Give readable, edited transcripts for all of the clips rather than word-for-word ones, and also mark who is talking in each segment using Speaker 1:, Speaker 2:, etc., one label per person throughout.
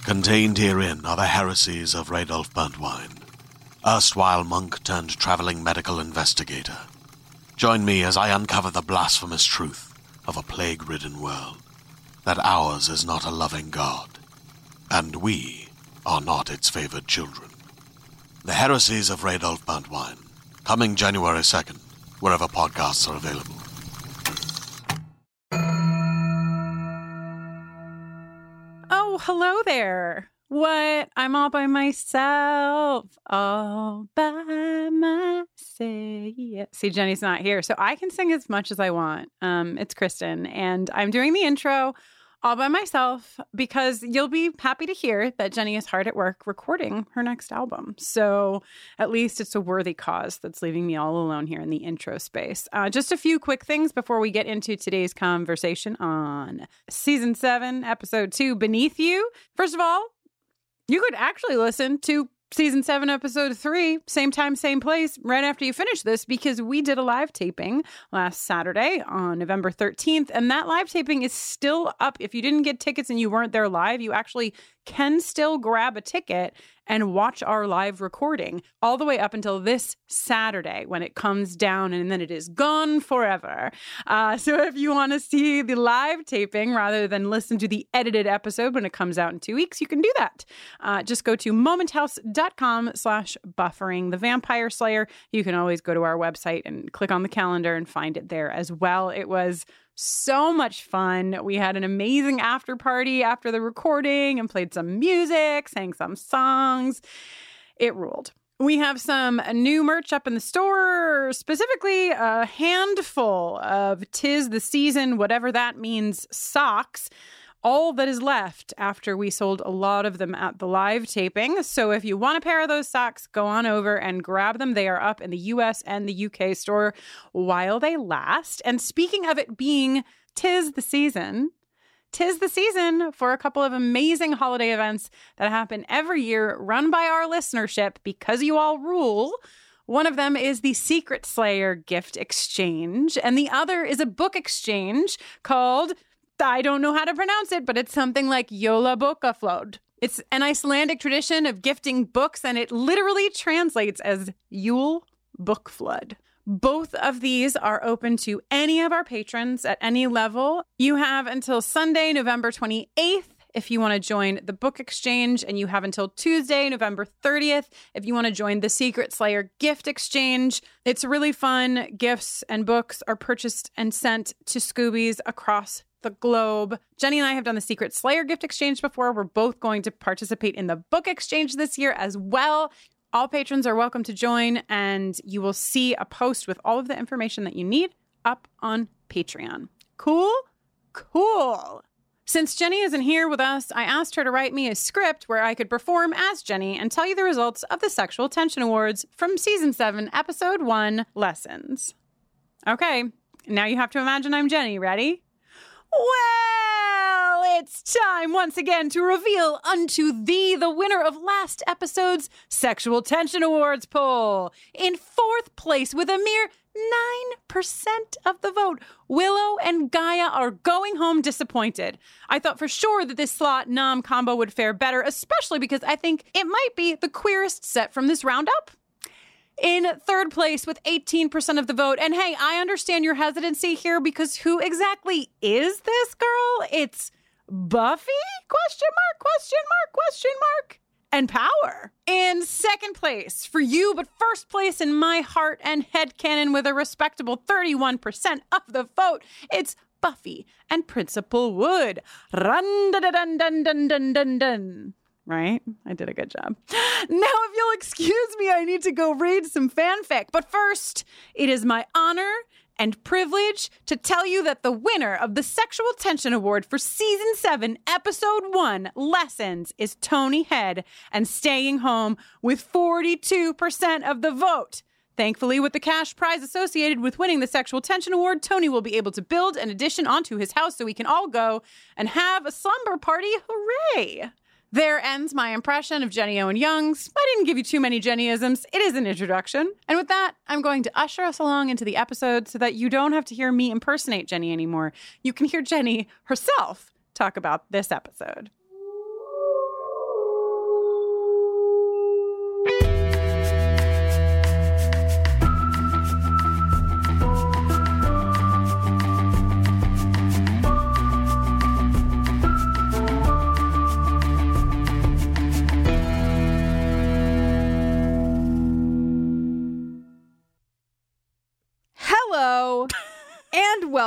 Speaker 1: Contained herein are the heresies of Radolf Burntwine, erstwhile monk turned traveling medical investigator. Join me as I uncover the blasphemous truth of a plague-ridden world, that ours is not a loving God, and we are not its favored children. The heresies of Radolf Burntwine, coming January 2nd, wherever podcasts are available.
Speaker 2: Oh, hello there. What? I'm all by myself. All by myself. See, Jenny's not here, so I can sing as much as I want. It's Kristen, and I'm doing the intro all by myself because you'll be happy to hear that Jenny is hard at work recording her next album. So at least it's a worthy cause that's leaving me all alone here in the intro space. Just a few quick things before we get into today's conversation on Season 7, Episode 2, Beneath You. First of all, you could actually listen to Season 7, Episode 3, same time, same place, right after you finish this, because we did a live taping last Saturday on November 13th, and that live taping is still up. If you didn't get tickets and you weren't there live, you actually can still grab a ticket and watch our live recording all the way up until this Saturday when it comes down, and then it is gone forever. So if you want to see the live taping rather than listen to the edited episode when it comes out in 2 weeks, you can do that. Just go to momenthouse.com/buffering the Vampire Slayer. You can always go to our website and click on the calendar and find it there as well. It was so much fun. We had an amazing after party after the recording and played some music, sang some songs. It ruled. We have some new merch up in the store, specifically a handful of 'Tis the Season, whatever that means, socks. All that is left after we sold a lot of them at the live taping. So if you want a pair of those socks, go on over and grab them. They are up in the US and the UK store while they last. And speaking of it being 'tis the season for a couple of amazing holiday events that happen every year, run by our listenership because you all rule. One of them is the Secret Slayer gift exchange, and the other is a book exchange called, I don't know how to pronounce it, but it's something like Jóla bókaflóð. It's an Icelandic tradition of gifting books, and it literally translates as Yule Book Flood. Both of these are open to any of our patrons at any level. You have until Sunday, November 28th, if you want to join the book exchange, and you have until Tuesday, November 30th, if you want to join the Secret Slayer gift exchange. It's really fun. Gifts and books are purchased and sent to Scoobies across the globe. Jenny and I have done the Secret Slayer gift exchange before. We're both going to participate in the book exchange this year as well. All patrons are welcome to join, and you will see a post with all of the information that you need up on Patreon. Cool? Cool. Since Jenny isn't here with us, I asked her to write me a script where I could perform as Jenny and tell you the results of the Sexual Tension Awards from Season 7, Episode 1, Lessons. Okay, now you have to imagine I'm Jenny. Ready? Well, it's time once again to reveal unto thee the winner of last episode's Sexual Tension Awards poll. In fourth place with a mere 9% of the vote, Willow and Gaia are going home disappointed. I thought for sure that this slot nom combo would fare better, especially because I think it might be the queerest set from this roundup. In third place with 18% of the vote, and hey, I understand your hesitancy here because who exactly is this girl? It's Buffy? Question mark, question mark, question mark. And Power. In second place for you, but first place in my heart and headcanon with a respectable 31% of the vote, it's Buffy and Principal Wood. Run dun dun dun dun dun dun dun. Right? I did a good job. Now, if you'll excuse me, I need to go read some fanfic. But first, it is my honor and privilege to tell you that the winner of the Sexual Tension Award for Season 7, Episode 1, Lessons, is Tony Head and staying home with 42% of the vote. Thankfully, with the cash prize associated with winning the Sexual Tension Award, Tony will be able to build an addition onto his house so we can all go and have a slumber party. Hooray! There ends my impression of Jenny Owen Youngs. I didn't give you too many Jennyisms. It is an introduction. And with that, I'm going to usher us along into the episode so that you don't have to hear me impersonate Jenny anymore. You can hear Jenny herself talk about this episode.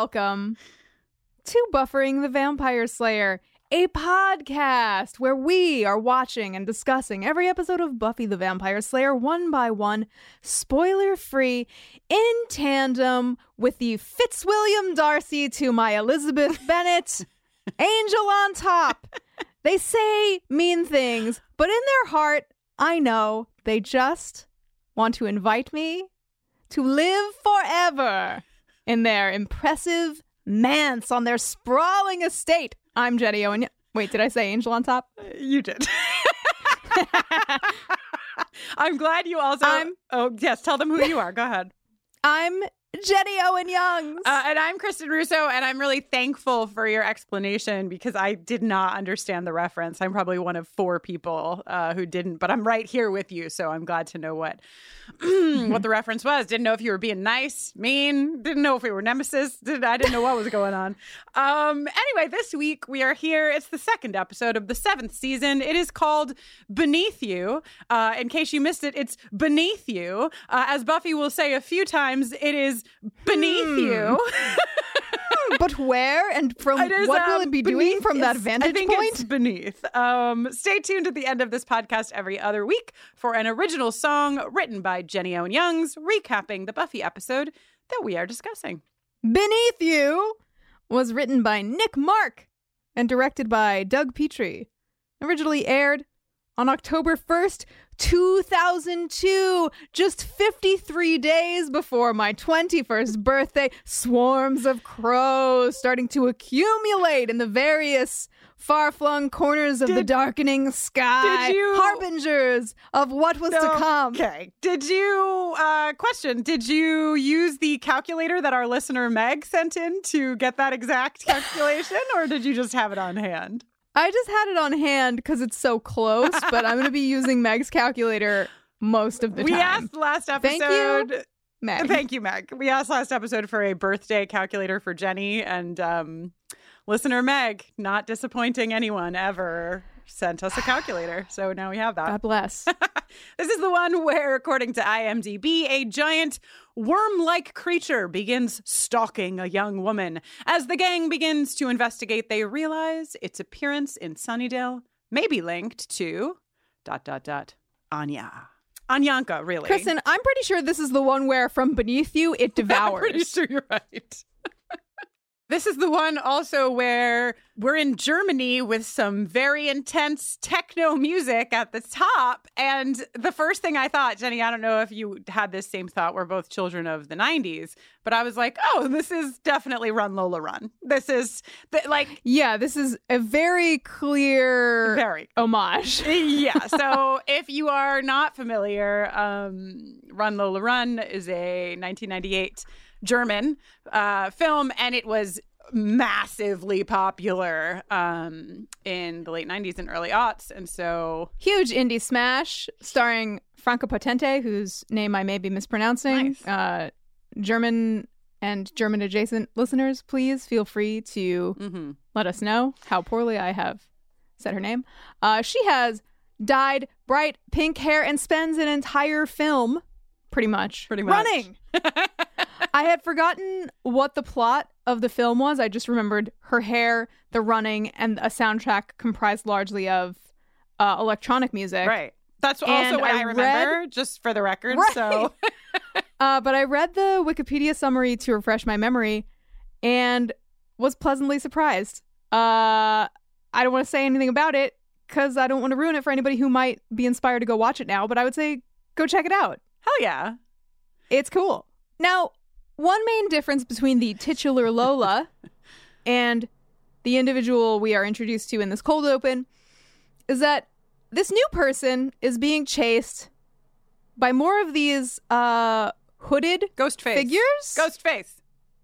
Speaker 3: welcome to Buffering the Vampire Slayer, a podcast where we are watching and discussing every episode of Buffy the Vampire Slayer one by one, spoiler-free, in tandem with the Fitzwilliam Darcy to my Elizabeth Bennet, angel on top. They say mean things, but in their heart, I know they just want to invite me to live forever in their impressive manse on their sprawling estate. I'm Jenny Owen. Wait, did I say angel on top?
Speaker 2: You did. I'm glad you also... Oh, yes, tell them who you are. Go ahead.
Speaker 3: I'm Jenny Owen Youngs.
Speaker 2: And I'm Kristen Russo, and I'm really thankful for your explanation because I did not understand the reference. I'm probably one of 4 people who didn't, but I'm right here with you, so I'm glad to know what the reference was. Didn't know if you were being nice, mean, didn't know if we were nemesis. I didn't know what was going on. Anyway, this week we are here. It's the 2nd episode of the 7th season. It is called Beneath You. In case you missed it, it's Beneath You. As Buffy will say a few times, it is beneath you.
Speaker 3: But where and from what will it be doing from that vantage point?
Speaker 2: It's beneath. Stay tuned at the end of this podcast every other week for an original song written by Jenny Owen Youngs, recapping the Buffy episode that we are discussing.
Speaker 3: Beneath You was written by Nick Mark and directed by Doug Petrie. Originally aired on October 1st, 2002, just 53 days before my 21st birthday. Swarms of crows starting to accumulate in the various far-flung corners of the darkening sky. Harbingers of what was to come.
Speaker 2: Okay. Did you, did you use the calculator that our listener Meg sent in to get that exact calculation, or did you just have it on hand?
Speaker 3: I just had it on hand because it's so close, but I'm going to be using Meg's calculator most of the time.
Speaker 2: We asked last episode.
Speaker 3: Thank you, Meg.
Speaker 2: Thank you, Meg. We asked last episode for a birthday calculator for Jenny, and listener Meg, not disappointing anyone ever, sent us a calculator. So now we have that.
Speaker 3: God bless.
Speaker 2: This is the one where, according to IMDb, a giant worm-like creature begins stalking a young woman. As the gang begins to investigate, they realize its appearance in Sunnydale may be linked to ... Anya. Anyanka, really.
Speaker 3: Kristen, I'm pretty sure this is the one where from beneath you, it devours.
Speaker 2: I'm pretty sure you're right. This is the one also where we're in Germany with some very intense techno music at the top. And the first thing I thought, Jenny, I don't know if you had this same thought. We're both children of the 90s. But I was like, oh, this is definitely Run Lola Run. This is
Speaker 3: Yeah, this is a very clear homage.
Speaker 2: Yeah. So if you are not familiar, Run Lola Run is a 1998 German film, and it was massively popular in the late 90s and early aughts. And so
Speaker 3: huge indie smash starring Franco Potente, whose name I may be mispronouncing.
Speaker 2: Nice.
Speaker 3: German and German adjacent listeners, please feel free to let us know how poorly I have said her name. She has dyed bright pink hair and spends an entire film pretty much running. I had forgotten what the plot of the film was. I just remembered her hair, the running, and a soundtrack comprised largely of electronic music.
Speaker 2: Right. That's also what I remember, just for the record.
Speaker 3: Right.
Speaker 2: So,
Speaker 3: but I read the Wikipedia summary to refresh my memory and was pleasantly surprised. I don't want to say anything about it because I don't want to ruin it for anybody who might be inspired to go watch it now, but I would say go check it out.
Speaker 2: Hell yeah.
Speaker 3: It's cool. Now, one main difference between the titular Lola and the individual we are introduced to in this cold open is that this new person is being chased by more of these hooded
Speaker 2: Ghostface
Speaker 3: figures.
Speaker 2: Ghostface.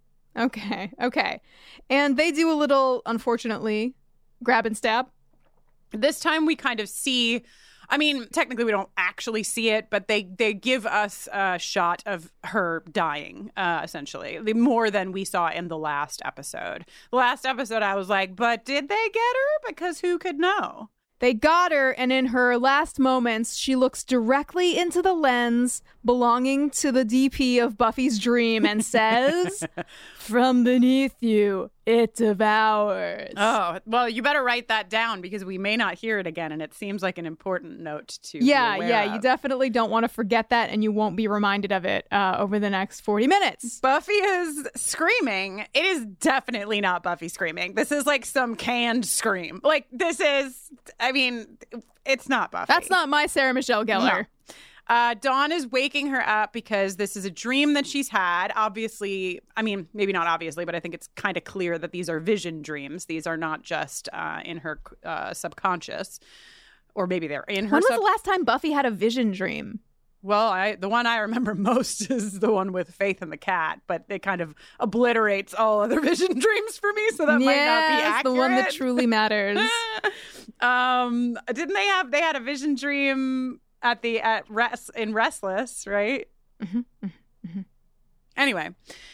Speaker 3: Okay. And they do a little, unfortunately, grab and stab.
Speaker 2: This time we kind of see, I mean, technically we don't actually see it, but they give us a shot of her dying, essentially, more than we saw in the last episode. The last episode, I was like, but did they get her? Because who could know?
Speaker 3: They got her, and in her last moments, she looks directly into the lens belonging to the DP of Buffy's dream and says, From beneath you, it devours.
Speaker 2: Oh, well, you better write that down because we may not hear it again, and it seems like an important note to
Speaker 3: Yeah,
Speaker 2: be aware of.
Speaker 3: you definitely don't want to forget that, and you won't be reminded of it over the next 40 minutes.
Speaker 2: Buffy is screaming. It is definitely not Buffy screaming. This is like some canned scream. Like, this is, I mean, it's not Buffy.
Speaker 3: That's not my Sarah Michelle Gellar.
Speaker 2: No. Dawn is waking her up because this is a dream that she's had. Obviously, I mean, maybe not obviously, but I think it's kind of clear that these are vision dreams. These are not just in her subconscious, or maybe they're in her.
Speaker 3: When was the last time Buffy had a vision dream?
Speaker 2: Well, the one I remember most is the one with Faith and the cat, but it kind of obliterates all other vision dreams for me, so that might not be accurate.
Speaker 3: The one that truly matters.
Speaker 2: Didn't they had a vision dream in Restless, right?
Speaker 3: Mm-hmm.
Speaker 2: Anyway,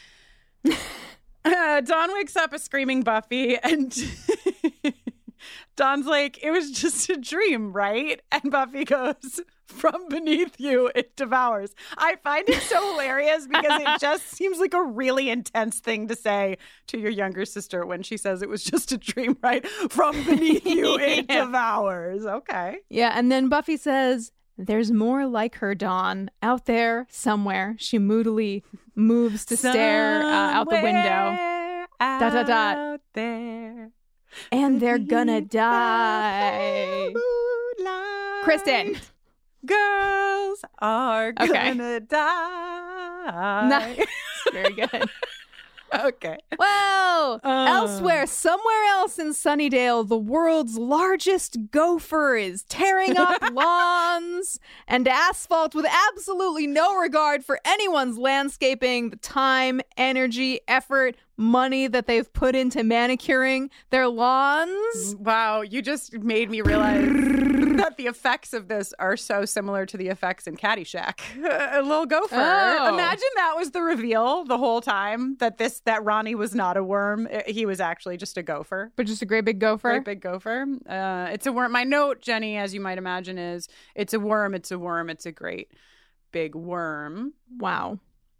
Speaker 2: Dawn wakes up a screaming Buffy, and Dawn's like, "It was just a dream, right?" And Buffy goes, "From beneath you, it devours." I find it so hilarious because it just seems like a really intense thing to say to your younger sister when she says it was just a dream, right? From beneath you, it devours. Okay.
Speaker 3: Yeah, and then Buffy says, "There's more like her, Dawn, out there somewhere." She moodily moves to stare out the window.
Speaker 2: Out there.
Speaker 3: And they're gonna die. Kristen.
Speaker 2: Girls are gonna die.
Speaker 3: Nice. Very good.
Speaker 2: Okay.
Speaker 3: Well, elsewhere, somewhere else in Sunnydale, the world's largest gopher is tearing up lawns and asphalt with absolutely no regard for anyone's landscaping, the time, energy, effort, money that they've put into manicuring their lawns.
Speaker 2: Wow, you just made me realize that the effects of this are so similar to the effects in Caddyshack. A little gopher.
Speaker 3: Oh.
Speaker 2: Imagine that was the reveal the whole time, that Ronnie was not a worm. He was actually just a gopher.
Speaker 3: But just a great big gopher.
Speaker 2: Great big gopher. It's a worm. My note, Jenny, as you might imagine, is it's a worm, it's a worm, it's a great big worm.
Speaker 3: Wow.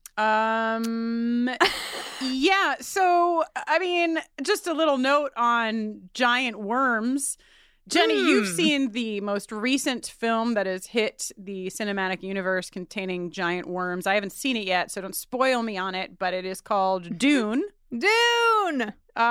Speaker 2: Yeah, so I mean, just a little note on giant worms. Jenny, you've seen the most recent film that has hit the cinematic universe containing giant worms. I haven't seen it yet, so don't spoil me on it, but it is called Dune.
Speaker 3: Dune!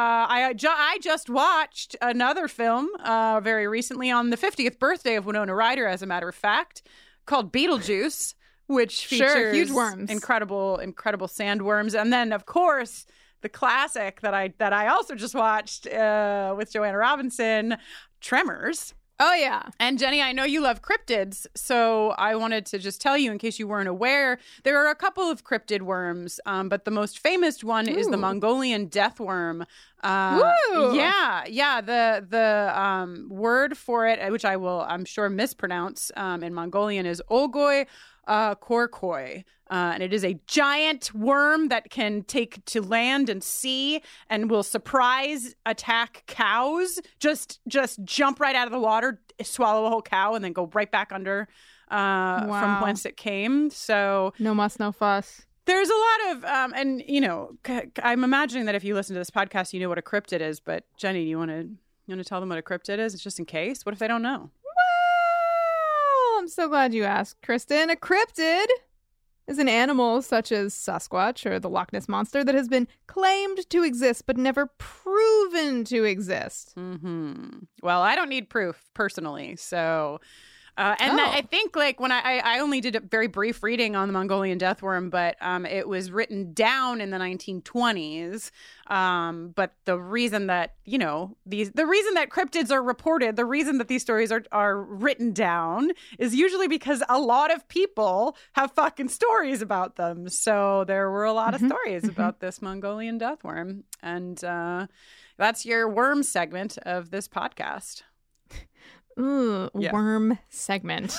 Speaker 2: I just watched another film very recently on the 50th birthday of Winona Ryder, as a matter of fact, called Beetlejuice, which features
Speaker 3: huge worms,
Speaker 2: incredible sandworms, and then of course the classic that I also just watched with Joanna Robinson, Tremors.
Speaker 3: Oh yeah.
Speaker 2: And Jenny, I know you love cryptids, so I wanted to just tell you, in case you weren't aware, there are a couple of cryptid worms, but the most famous one is the Mongolian death worm. Yeah. The word for it, which I'm sure mispronounce in Mongolian, is Olgoi Korkoi. And it is a giant worm that can take to land and sea and will surprise attack cows. Just jump right out of the water, swallow a whole cow, and then go right back under from whence it came. So
Speaker 3: no muss, no fuss.
Speaker 2: There's a lot of, and you know, I'm imagining that if you listen to this podcast, you know what a cryptid is. But Jenny, you want to tell them what a cryptid is? It's just in case. What if they don't know?
Speaker 3: Well, I'm so glad you asked, Kristen. A cryptid is an animal such as Sasquatch or the Loch Ness Monster that has been claimed to exist but never proven to exist.
Speaker 2: Mm-hmm. Well, I don't need proof personally, so... I think, like, when I only did a very brief reading on the Mongolian death worm, but it was written down in the 1920s. But the reason that, the reason that cryptids are reported, the reason that these stories are written down is usually because a lot of people have fucking stories about them. So there were a lot of stories about this Mongolian death worm. And that's your worm segment of this podcast.
Speaker 3: Ooh, yeah. Worm segment.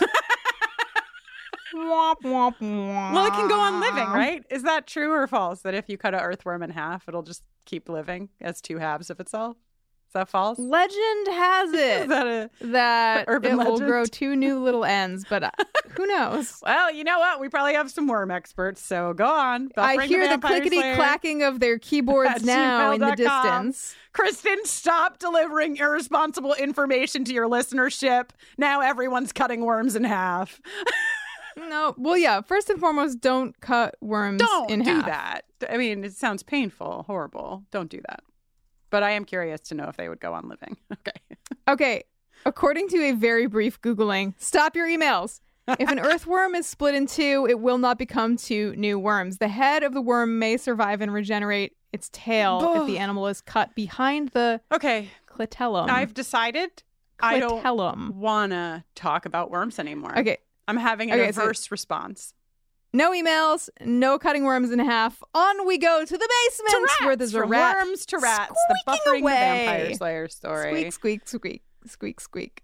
Speaker 2: Well, it can go on living, right? Is that true or false? That if you cut an earthworm in half, it'll just keep living as two halves of itself? Is that false?
Speaker 3: Legend has it that
Speaker 2: urban
Speaker 3: it will
Speaker 2: legend?
Speaker 3: grow 2 new little ends, but who knows?
Speaker 2: Well, you know what? We probably have some worm experts, so go on.
Speaker 3: I
Speaker 2: Buffering
Speaker 3: hear the
Speaker 2: Vampire
Speaker 3: clickety
Speaker 2: Slayer
Speaker 3: clacking of their keyboards
Speaker 2: at
Speaker 3: now in the
Speaker 2: gmail.com.
Speaker 3: distance.
Speaker 2: Kristen, stop delivering irresponsible information to your listenership. Now everyone's cutting worms in half.
Speaker 3: No, well, yeah. First and foremost, don't cut worms
Speaker 2: Don't
Speaker 3: in
Speaker 2: do
Speaker 3: half.
Speaker 2: that. I mean, it sounds painful, horrible. Don't do that. But I am curious to know if they would go on living. Okay.
Speaker 3: Okay. According to a very brief Googling, stop your emails. If an earthworm is split in 2, it will not become 2 new worms. The head of the worm may survive and regenerate its tail if the animal is cut behind the
Speaker 2: Okay.
Speaker 3: clitellum.
Speaker 2: I've decided I don't
Speaker 3: Clitellum.
Speaker 2: want to talk about worms anymore.
Speaker 3: Okay.
Speaker 2: I'm having an
Speaker 3: Okay, so-
Speaker 2: adverse response.
Speaker 3: No emails, no cutting worms in half. On we go to the basement
Speaker 2: To rats,
Speaker 3: where there's a
Speaker 2: from
Speaker 3: rat.
Speaker 2: worms to rats. The
Speaker 3: squeaking
Speaker 2: Buffering the
Speaker 3: away.
Speaker 2: Vampire Slayer story.
Speaker 3: Squeak, squeak, squeak, squeak, squeak.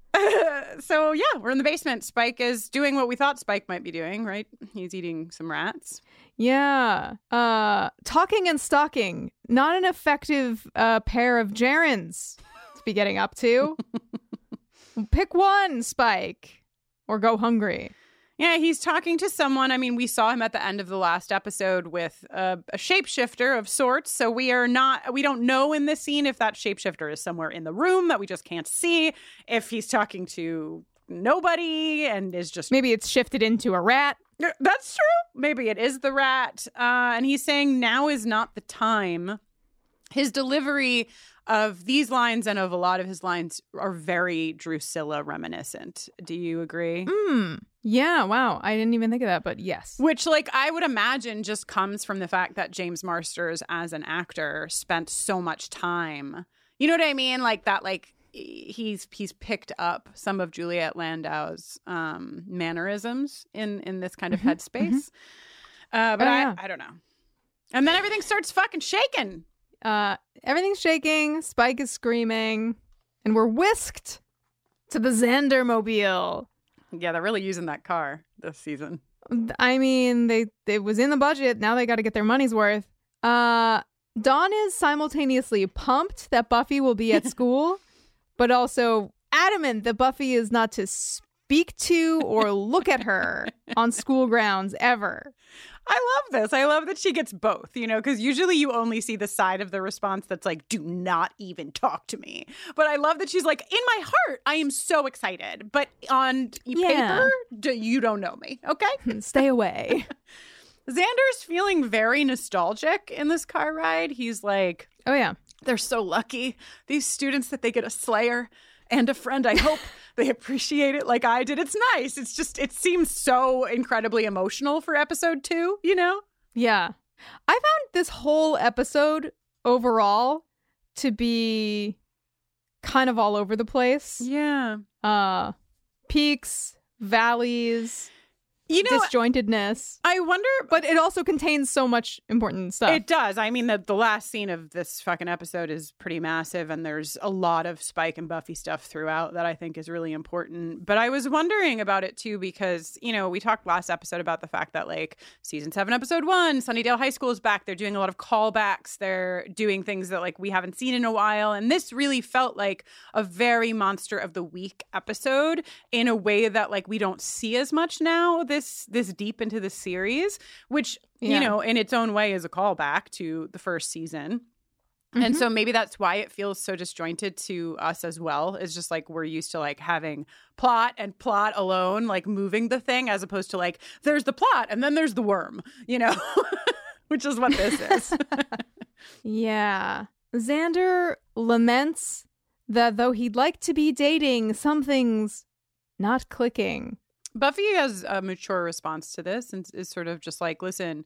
Speaker 2: So yeah, we're in the basement. Spike is doing what we thought Spike might be doing, right? He's eating some rats.
Speaker 3: Yeah. Talking and stalking. Not an effective pair of gerunds to be getting up to. Pick one, Spike, or go hungry.
Speaker 2: Yeah, he's talking to someone. I mean, we saw him at the end of the last episode with a shapeshifter of sorts. So we don't know in this scene if that shapeshifter is somewhere in the room that we just can't see, if he's talking to nobody and is just...
Speaker 3: Maybe it's shifted into a rat.
Speaker 2: That's true. Maybe it is the rat. And he's saying now is not the time. His delivery of these lines and of a lot of his lines are very Drusilla reminiscent. Do you agree?
Speaker 3: Yeah, wow. I didn't even think of that, but yes.
Speaker 2: Which, like, I would imagine just comes from the fact that James Marsters, as an actor, spent so much time. You know what I mean? Like that, like he's picked up some of Juliet Landau's mannerisms in this kind of headspace. But I don't know. And then everything starts fucking shaking.
Speaker 3: Everything's shaking. Spike is screaming, and we're whisked to the Xander mobile.
Speaker 2: Yeah, they're really using that car this season.
Speaker 3: I mean, it was in the budget. Now they got to get their money's worth. Dawn is simultaneously pumped that Buffy will be at school, but also adamant that Buffy is not to speak to or look at her on school grounds ever.
Speaker 2: I love this. I love that she gets both, you know, because usually you only see the side of the response that's like, do not even talk to me. But I love that she's like, in my heart, I am so excited. But on paper, you don't know me. Okay.
Speaker 3: Stay away.
Speaker 2: Xander's feeling very nostalgic in this car ride. He's like,
Speaker 3: Oh, yeah.
Speaker 2: they're so lucky. These students that they get a Slayer and a friend. I hope they appreciate it like I did. It's nice. It's just, it seems so incredibly emotional for episode 2, you know?
Speaker 3: Yeah. I found this whole episode overall to be kind of all over the place.
Speaker 2: Yeah.
Speaker 3: Peaks, valleys,
Speaker 2: You know,
Speaker 3: disjointedness.
Speaker 2: I wonder,
Speaker 3: But it also contains so much important stuff.
Speaker 2: it does. I mean, the last scene of this fucking episode is pretty massive, and there's a lot of Spike and Buffy stuff throughout that I think is really important. But I was wondering about it too, because, you know, we talked last episode about the fact that, like, season 7, episode 1, Sunnydale High School is back. They're doing a lot of callbacks. They're doing things that, like, we haven't seen in a while. And this really felt like a very Monster of the Week episode in a way that, like, we don't see as much now this deep into the series, which, you know, in its own way is a callback to the first season. And so maybe that's why it feels so disjointed to us as well. It's just like we're used to like having plot and plot alone, like moving the thing, as opposed to like there's the plot and then there's the worm, you know, which is what this is.
Speaker 3: Yeah. Xander laments that though he'd like to be dating, something's not clicking.
Speaker 2: Buffy has a mature response to this and is sort of just like, listen,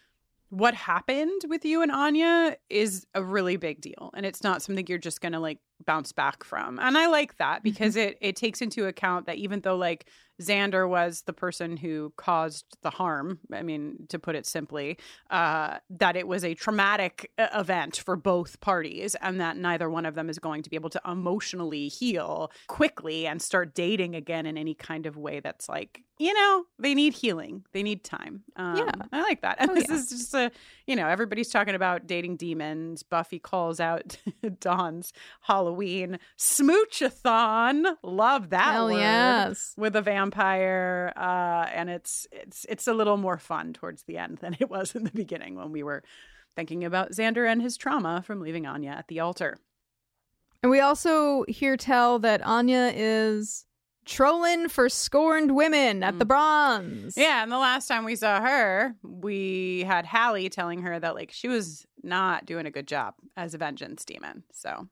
Speaker 2: what happened with you and Anya is a really big deal. And it's not something you're just going to like bounce back from. And I like that because it takes into account that even though like Xander was the person who caused the harm, I mean, to put it simply, that it was a traumatic event for both parties and that neither one of them is going to be able to emotionally heal quickly and start dating again in any kind of way that's like, you know, they need healing. They need time. I like that. And this is just everybody's talking about dating demons. Buffy calls out Dawn's Halloween smooch-a-thon. Love that
Speaker 3: Hell
Speaker 2: word.
Speaker 3: Yes.
Speaker 2: With a vampire. And it's a little more fun towards the end than it was in the beginning when we were thinking about Xander and his trauma from leaving Anya at the altar.
Speaker 3: And we also hear tell that Anya is trolling for scorned women at the Bronze.
Speaker 2: Yeah, and the last time we saw her, we had Hallie telling her that like she was not doing a good job as a vengeance demon. So,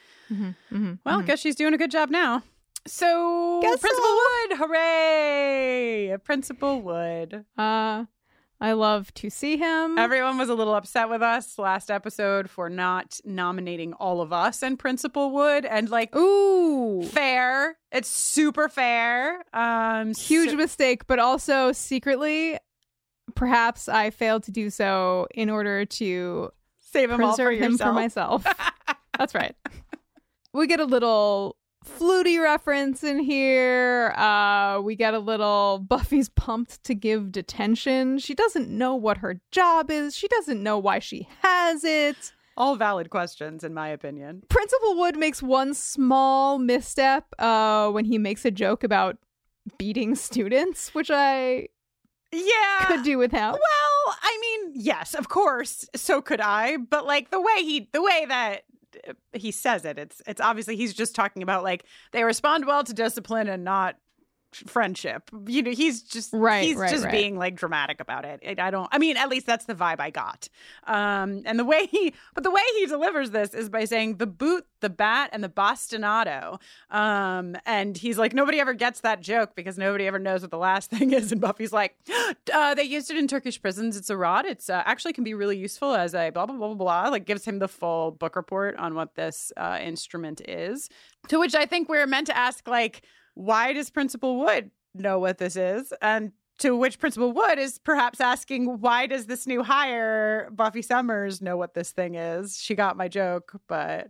Speaker 2: I guess she's doing a good job now. So, Principal Wood, hooray! Principal Wood.
Speaker 3: I love to see him.
Speaker 2: Everyone was a little upset with us last episode for not nominating all of us and Principal Wood. And like,
Speaker 3: ooh,
Speaker 2: fair. It's super fair.
Speaker 3: Huge mistake, but also secretly, perhaps I failed to do so in order to
Speaker 2: save him all for
Speaker 3: preserve him
Speaker 2: yourself.
Speaker 3: for myself. That's right. We get a little Flutie reference in here. We get a little Buffy's pumped to give detention. She doesn't know what her job is. She doesn't know why she has it.
Speaker 2: All valid questions, in my opinion.
Speaker 3: Principal Wood makes one small misstep when he makes a joke about beating students, which I could do without.
Speaker 2: Well, I mean, yes, of course, so could I. But like the way that he says it, it's obviously he's just talking about like they respond well to discipline and not friendship. You know, he's just being like dramatic about it. I mean, at least that's the vibe I got. And the way he delivers this is by saying the boot, the bat, and the bastonado. And he's like, nobody ever gets that joke because nobody ever knows what the last thing is. And Buffy's like, they used it in Turkish prisons. It's a rod. It's actually can be really useful as a blah, blah, blah, blah, blah. Like gives him the full book report on what this instrument is. To which I think we're meant to ask, like, why does Principal Wood know what this is? And to which Principal Wood is perhaps asking, why does this new hire, Buffy Summers, know what this thing is? She got my joke, but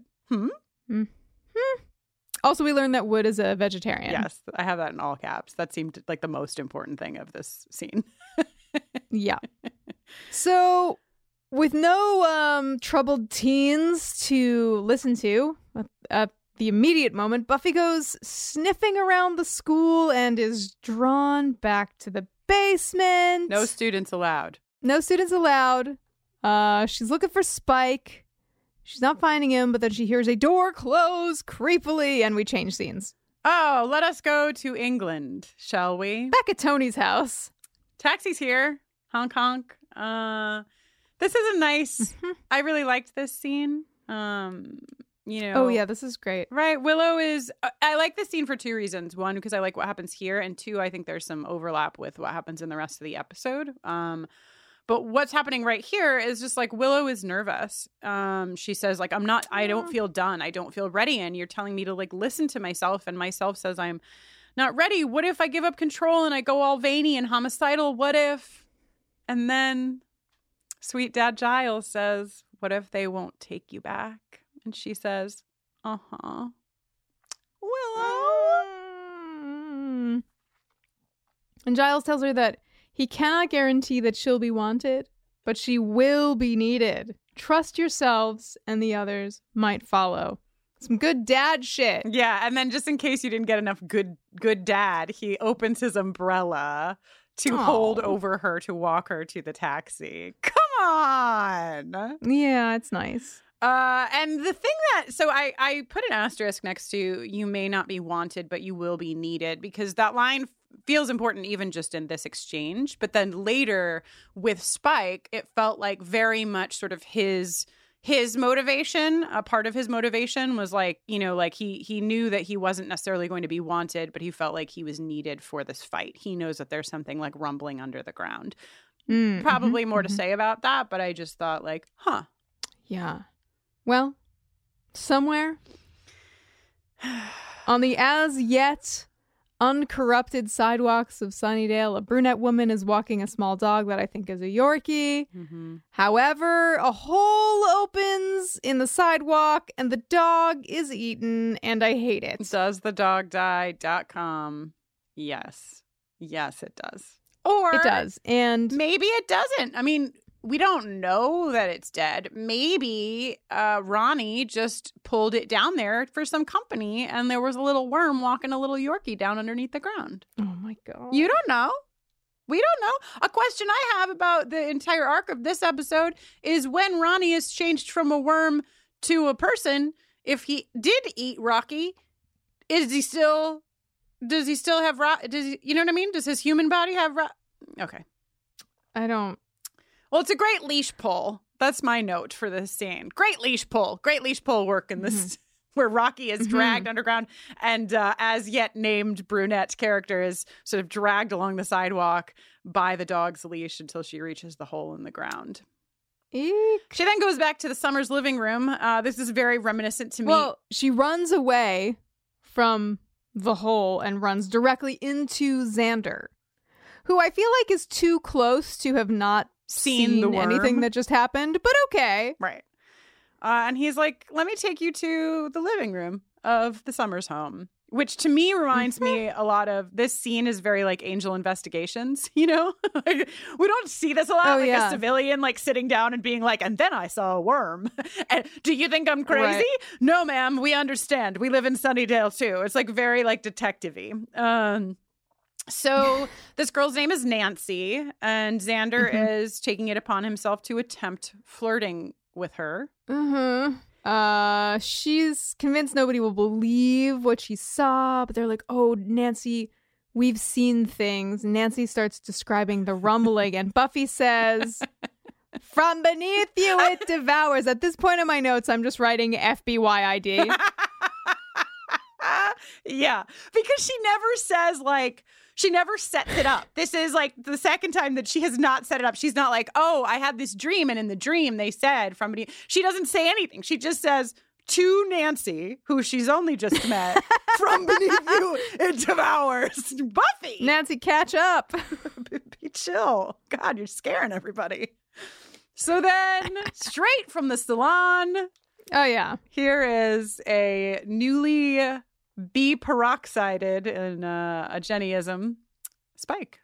Speaker 3: Also, we learned that Wood is a vegetarian.
Speaker 2: Yes, I have that in all caps. That seemed like the most important thing of this scene.
Speaker 3: Yeah. So, with no troubled teens to listen to at the immediate moment, Buffy goes sniffing around the school and is drawn back to the basement.
Speaker 2: No students allowed.
Speaker 3: No students allowed. She's looking for Spike. She's not finding him, but then she hears a door close creepily, and we change scenes.
Speaker 2: Oh, let us go to England, shall we?
Speaker 3: Back at Tony's house.
Speaker 2: Taxi's here. Honk, honk. This is a nice... I really liked this scene. You know,
Speaker 3: oh yeah, this is great.
Speaker 2: Right, Willow is. I like this scene for two reasons. One, because I like what happens here, and two, I think there's some overlap with what happens in the rest of the episode. But what's happening right here is just like Willow is nervous. She says like, I don't feel done. I don't feel ready, and you're telling me to like listen to myself, and myself says I'm not ready. What if I give up control and I go all veiny and homicidal? What if? And then sweet Dad Giles says, "What if they won't take you back?" And she says, Willow.
Speaker 3: And Giles tells her that he cannot guarantee that she'll be wanted, but she will be needed. Trust yourselves, and the others might follow. Some good dad shit.
Speaker 2: Yeah, and then just in case you didn't get enough good dad, he opens his umbrella to hold over her to walk her to the taxi. Come on.
Speaker 3: Yeah, it's nice.
Speaker 2: And the thing that, so I put an asterisk next to you may not be wanted, but you will be needed, because that line feels important even just in this exchange. But then later with Spike, it felt like very much sort of his motivation. A part of his motivation was like, you know, like he knew that he wasn't necessarily going to be wanted, but he felt like he was needed for this fight. He knows that there's something like rumbling under the ground. Probably more to say about that, but I just thought like,
Speaker 3: Yeah. Well, somewhere On the as yet uncorrupted sidewalks of Sunnydale, a brunette woman is walking a small dog that I think is a Yorkie.
Speaker 2: Mm-hmm.
Speaker 3: However, a hole opens in the sidewalk and the dog is eaten, and I hate it.
Speaker 2: DoesTheDogDie.com. Yes. Yes, it does. Or
Speaker 3: It does. And
Speaker 2: maybe it doesn't. I mean, we don't know that it's dead. Maybe Ronnie just pulled it down there for some company and there was a little worm walking a little Yorkie down underneath the ground.
Speaker 3: oh my God.
Speaker 2: You don't know. We don't know. A question I have about the entire arc of this episode is when Ronnie is changed from a worm to a person, if he did eat Rocky, does he still have you know what I mean? Does his human body have Okay.
Speaker 3: I don't.
Speaker 2: Well, it's a great leash pull. That's my note for this scene. Great leash pull. Great leash pull work in this, where Rocky is dragged underground and as yet named brunette character is sort of dragged along the sidewalk by the dog's leash until she reaches the hole in the ground.
Speaker 3: Eek.
Speaker 2: She then goes back to the Summers living room. This is very reminiscent to me.
Speaker 3: Well, she runs away from the hole and runs directly into Xander, who I feel like is too close to have not
Speaker 2: Seen the worm.
Speaker 3: anything that just happened, but okay.
Speaker 2: Right. And he's like, let me take you to the living room of the Summers home, which to me reminds me a lot of this scene is very like Angel Investigations, you know? Like, we don't see this a lot. A civilian like sitting down and being like, and then I saw a worm. And do you think I'm crazy?
Speaker 3: Right.
Speaker 2: No, ma'am. We understand. We live in Sunnydale too. It's like very like detective-y. So this girl's name is Nancy, and Xander is taking it upon himself to attempt flirting with her.
Speaker 3: She's convinced nobody will believe what she saw, but they're like, oh, Nancy, we've seen things. Nancy starts describing the rumbling, and Buffy says, from beneath you it devours. At this point in my notes, I'm just writing FBYID.
Speaker 2: Yeah, because she never says like, she never sets it up. This is like the second time that she has not set it up. She's not like, oh, I had this dream, and in the dream they said from beneath. She doesn't say anything. She just says to Nancy, who she's only just met, from beneath you it devours. Buffy!
Speaker 3: Nancy, catch up.
Speaker 2: Be chill. God, you're scaring everybody. So then, straight from the salon,
Speaker 3: Oh, yeah.
Speaker 2: here is a newly peroxided in a Jennyism Spike.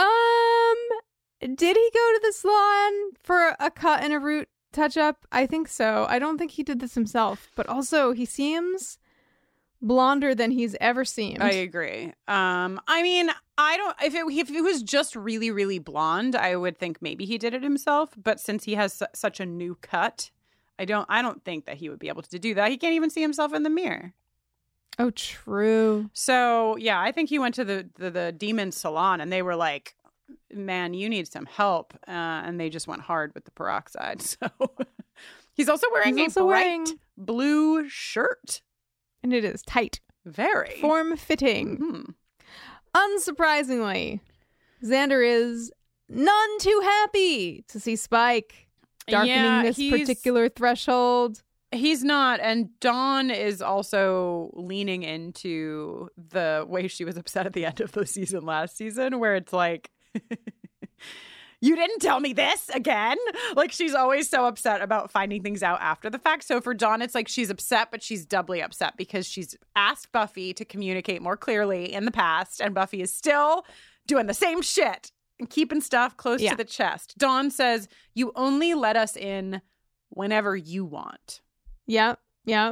Speaker 3: Did he go to the salon for a cut and a root touch-up? I think so. I don't think he did this himself, but also he seems blonder than he's ever seemed.
Speaker 2: I agree. I mean, I don't. If it was just really, really blonde, I would think maybe he did it himself. But since he has such a new cut, I don't think that he would be able to do that. He can't even see himself in the mirror.
Speaker 3: Oh, true.
Speaker 2: So yeah, I think he went to the demon salon, and they were like, "Man, you need some help," and they just went hard with the peroxide. So he's also wearing a bright blue shirt,
Speaker 3: and it is tight,
Speaker 2: very
Speaker 3: form-fitting.
Speaker 2: Mm-hmm.
Speaker 3: Unsurprisingly, Xander is none too happy to see Spike darkening this particular threshold.
Speaker 2: He's not, and Dawn is also leaning into the way she was upset at the end of the season last season, where it's like, you didn't tell me this again. Like, she's always so upset about finding things out after the fact. So for Dawn, it's like she's upset, but she's doubly upset because she's asked Buffy to communicate more clearly in the past, and Buffy is still doing the same shit and keeping stuff close to the chest. Dawn says, you only let us in whenever you want.
Speaker 3: Yeah. Now,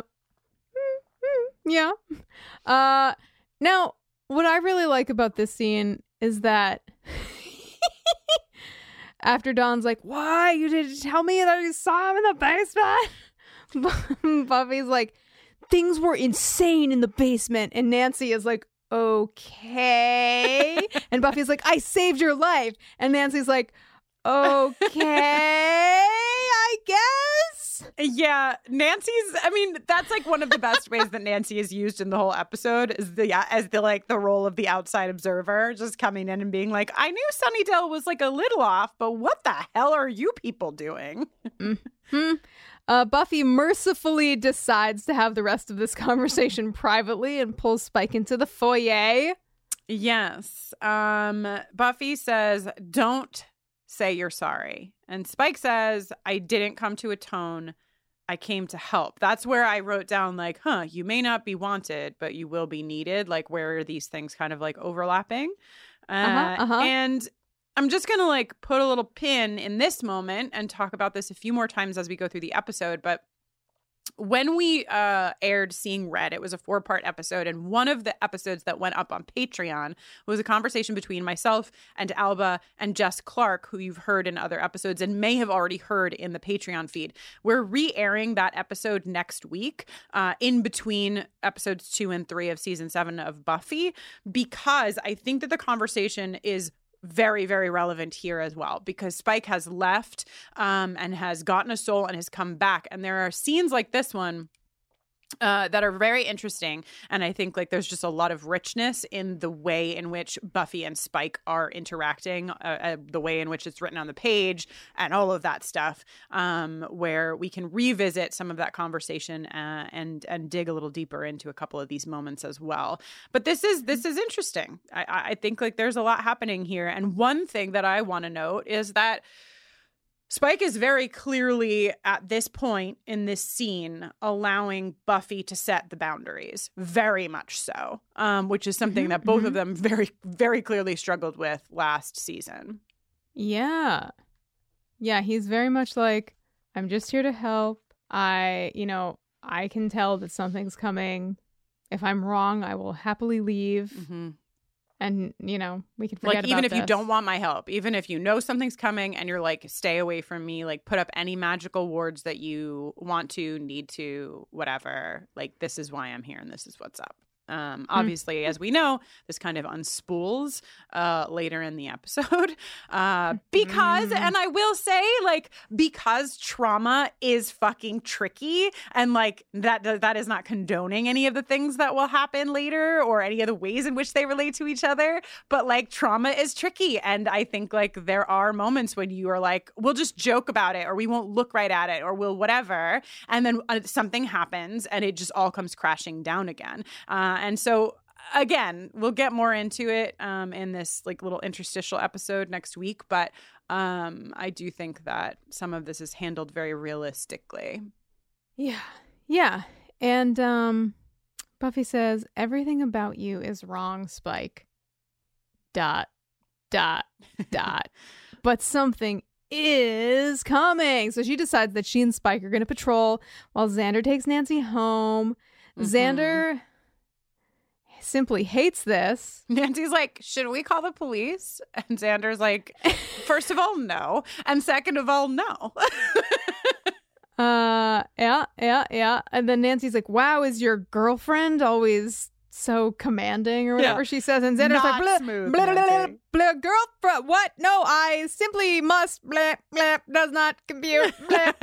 Speaker 3: what I really like about this scene is that after Dawn's like, why? You didn't tell me that you saw him in the basement? Buffy's like, things were insane in the basement. And Nancy is like, okay. And Buffy's like, I saved your life. And Nancy's like, okay, I guess.
Speaker 2: Yeah, I mean, that's like one of the best ways that Nancy is used in the whole episode is the role of the outside observer, just coming in and being like, I knew Sunnydale was like a little off, but what the hell are you people doing?
Speaker 3: Mm-hmm. Buffy mercifully decides to have the rest of this conversation privately and pulls Spike into the foyer.
Speaker 2: Yes. Buffy says, don't say you're sorry. And Spike says, I didn't come to atone. I came to help. That's where I wrote down like, you may not be wanted, but you will be needed. Like, where are these things kind of like overlapping? And I'm just going to like put a little pin in this moment and talk about this a few more times as we go through the episode. But when we aired Seeing Red, it was a 4-part episode. And one of the episodes that went up on Patreon was a conversation between myself and Alba and Jess Clark, who you've heard in other episodes and may have already heard in the Patreon feed. We're re-airing that episode next week in between episodes 2 and 3 of season 7 of Buffy, because I think that the conversation is very, very relevant here as well, because Spike has left and has gotten a soul and has come back. And there are scenes like this one that are very interesting. And I think like there's just a lot of richness in the way in which Buffy and Spike are interacting, the way in which it's written on the page and all of that stuff, where we can revisit some of that conversation and dig a little deeper into a couple of these moments as well. But this is interesting. I think like there's a lot happening here. And one thing that I want to note is that Spike is very clearly at this point in this scene allowing Buffy to set the boundaries, very much so, which is something that both of them very, very clearly struggled with last season.
Speaker 3: Yeah. Yeah, he's very much like, I'm just here to help. I can tell that something's coming. If I'm wrong, I will happily leave. Mm-hmm. And, we can forget about
Speaker 2: even if
Speaker 3: this.
Speaker 2: you don't want my help, even if you know something's coming and you're like, stay away from me, like put up any magical wards that you want to, need to, whatever. Like, this is why I'm here and this is what's up. Obviously, as we know, this kind of unspools later in the episode because, and I will say, like, because trauma is fucking tricky, and like that is not condoning any of the things that will happen later or any of the ways in which they relate to each other, but like trauma is tricky, and I think like there are moments when you are like, we'll just joke about it, or we won't look right at it, or we'll whatever, and then something happens and it just all comes crashing down again. And so, again, we'll get more into it in this like little interstitial episode next week. But I do think that some of this is handled very realistically.
Speaker 3: Yeah. Yeah. And Buffy says, everything about you is wrong, Spike. ... But something is coming. So she decides that she and Spike are going to patrol while Xander takes Nancy home. Xander simply hates this.
Speaker 2: Nancy's like, should we call the police? And Xander's like, first of all, no. And second of all, no.
Speaker 3: Yeah. And then Nancy's like, wow, is your girlfriend always so commanding or whatever she says? And Xander's
Speaker 2: Not
Speaker 3: like,
Speaker 2: smooth,
Speaker 3: blah, girlfriend, what? No, I simply must, blah, does not compute, blah.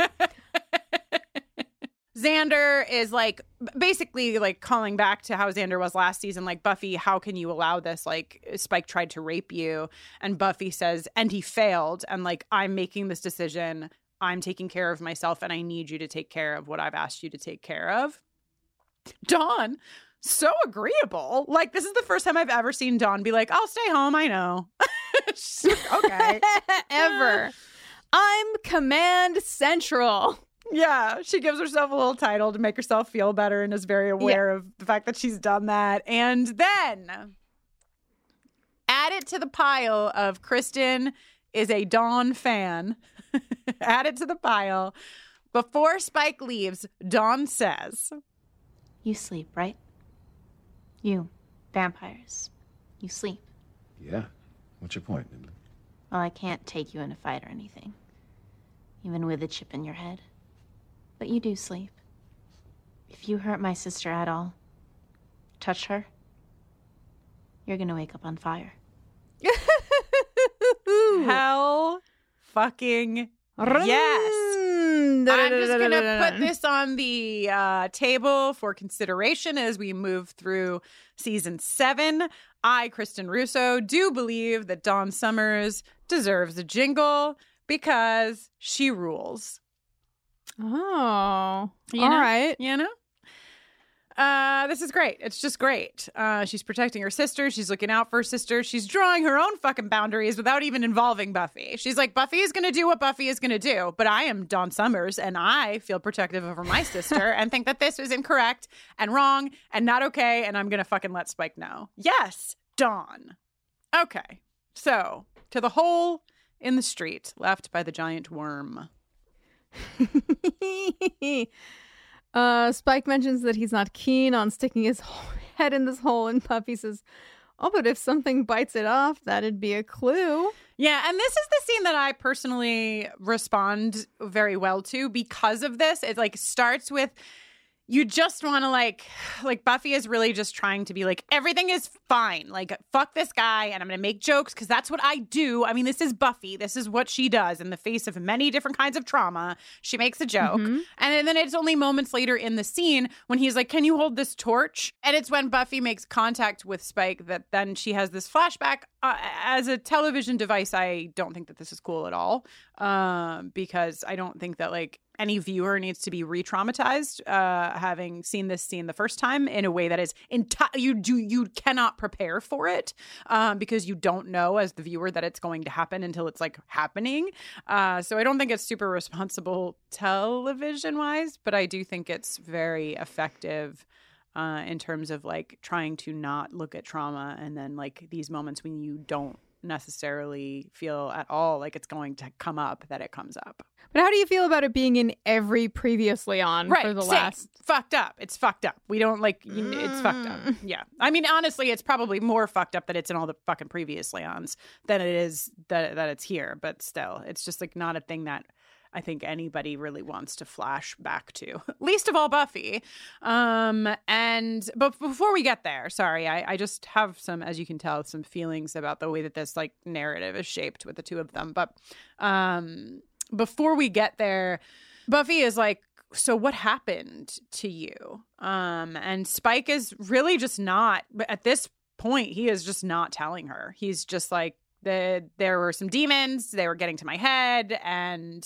Speaker 2: Xander is like basically like calling back to how Xander was last season. Like, Buffy, how can you allow this? Like, Spike tried to rape you. And Buffy says, and he failed. And like, I'm making this decision. I'm taking care of myself. And I need you to take care of what I've asked you to take care of. Dawn, so agreeable. Like, this is the first time I've ever seen Dawn be like, I'll stay home. I know. Okay.
Speaker 3: Ever. I'm Command Central.
Speaker 2: Yeah, she gives herself a little title to make herself feel better and is very aware of the fact that she's done that. And then add it to the pile of Kristen is a Dawn fan. Add it to the pile. Before Spike leaves, Dawn says,
Speaker 4: you sleep, right? You, vampires. You sleep.
Speaker 5: Yeah. What's your point, Nimbly?
Speaker 4: Well, I can't take you in a fight or anything, even with a chip in your head. But you do sleep. If you hurt my sister at all, touch her, you're gonna wake up on fire.
Speaker 2: Hell fucking yes. I'm just going to put this on the table for consideration as we move through season 7. I, Kristen Russo, do believe that Dawn Summers deserves a jingle because she rules.
Speaker 3: Oh.
Speaker 2: You
Speaker 3: All
Speaker 2: know?
Speaker 3: right.
Speaker 2: You know? This is great. It's just great. She's protecting her sister. She's looking out for her sister. She's drawing her own fucking boundaries without even involving Buffy. She's like, Buffy is going to do what Buffy is going to do, but I am Dawn Summers, and I feel protective over my sister and think that this is incorrect and wrong and not okay, and I'm going to fucking let Spike know. Yes, Dawn. Okay, so to the hole in the street left by the giant worm.
Speaker 3: Spike mentions that he's not keen on sticking his head in this hole, and Buffy says, oh, but if something bites it off, that'd be a clue.
Speaker 2: Yeah, and this is the scene that I personally respond very well to because of this. It like starts with you just want to like Buffy is really just trying to be like, everything is fine. Like, fuck this guy and I'm going to make jokes because that's what I do. I mean, this is Buffy. This is what she does in the face of many different kinds of trauma. She makes a joke. Mm-hmm. And then it's only moments later in the scene when he's like, can you hold this torch? And it's when Buffy makes contact with Spike that then she has this flashback. As a television device, I don't think that this is cool at all because I don't think that like any viewer needs to be re-traumatized having seen this scene the first time in a way that is you cannot prepare for it because you don't know as the viewer that it's going to happen until it's like happening. So I don't think it's super responsible television wise, but I do think it's very effective in terms of like trying to not look at trauma and then like these moments when you don't necessarily feel at all like it's going to come up, that it comes up.
Speaker 3: But how do you feel about it being in every previously on for the last?
Speaker 2: Fucked up. It's fucked up. We don't like, it's fucked up. Yeah. I mean, honestly, it's probably more fucked up that it's in all the fucking previously ons than it is that it's here. But still, it's just like not a thing that I think anybody really wants to flash back to, least of all Buffy. But before we get there, sorry, I just have some, as you can tell, some feelings about the way that this like narrative is shaped with the two of them. But before we get there, Buffy is like, so what happened to you? And Spike is really just not, at this point, he is just not telling her. He's just like, there were some demons, they were getting to my head, and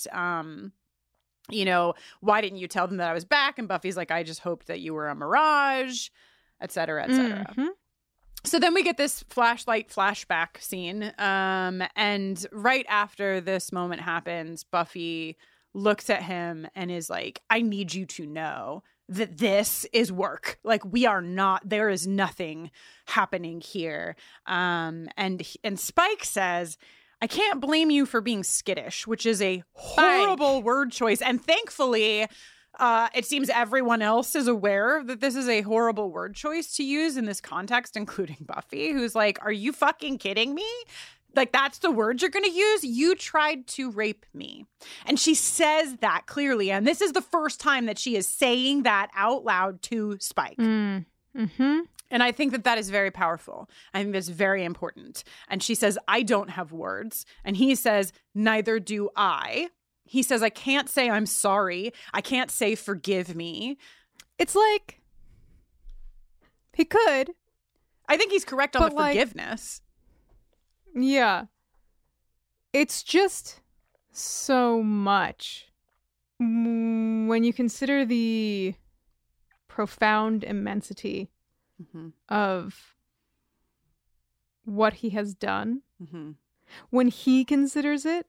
Speaker 2: why didn't you tell them that I was back? And Buffy's like, I just hoped that you were a mirage, et cetera, et cetera. Mm-hmm. So then we get this flashback scene, and right after this moment happens, Buffy looks at him and is like, I need you to know that this is work. Like, we are not, there is nothing happening here. And Spike says, I can't blame you for being skittish, which is a horrible word choice. And thankfully, it seems everyone else is aware that this is a horrible word choice to use in this context, including Buffy, who's like, are you fucking kidding me? Like, that's the word you're going to use? You tried to rape me. And she says that clearly. And this is the first time that she is saying that out loud to Spike. Mm-hmm. And I think that that is very powerful. I think that's very important. And she says, I don't have words. And he says, neither do I. He says, I can't say I'm sorry. I can't say forgive me.
Speaker 3: It's like, he could.
Speaker 2: I think he's correct on the forgiveness.
Speaker 3: Yeah. It's just so much. When you consider the profound immensity of what he has done, when he considers it,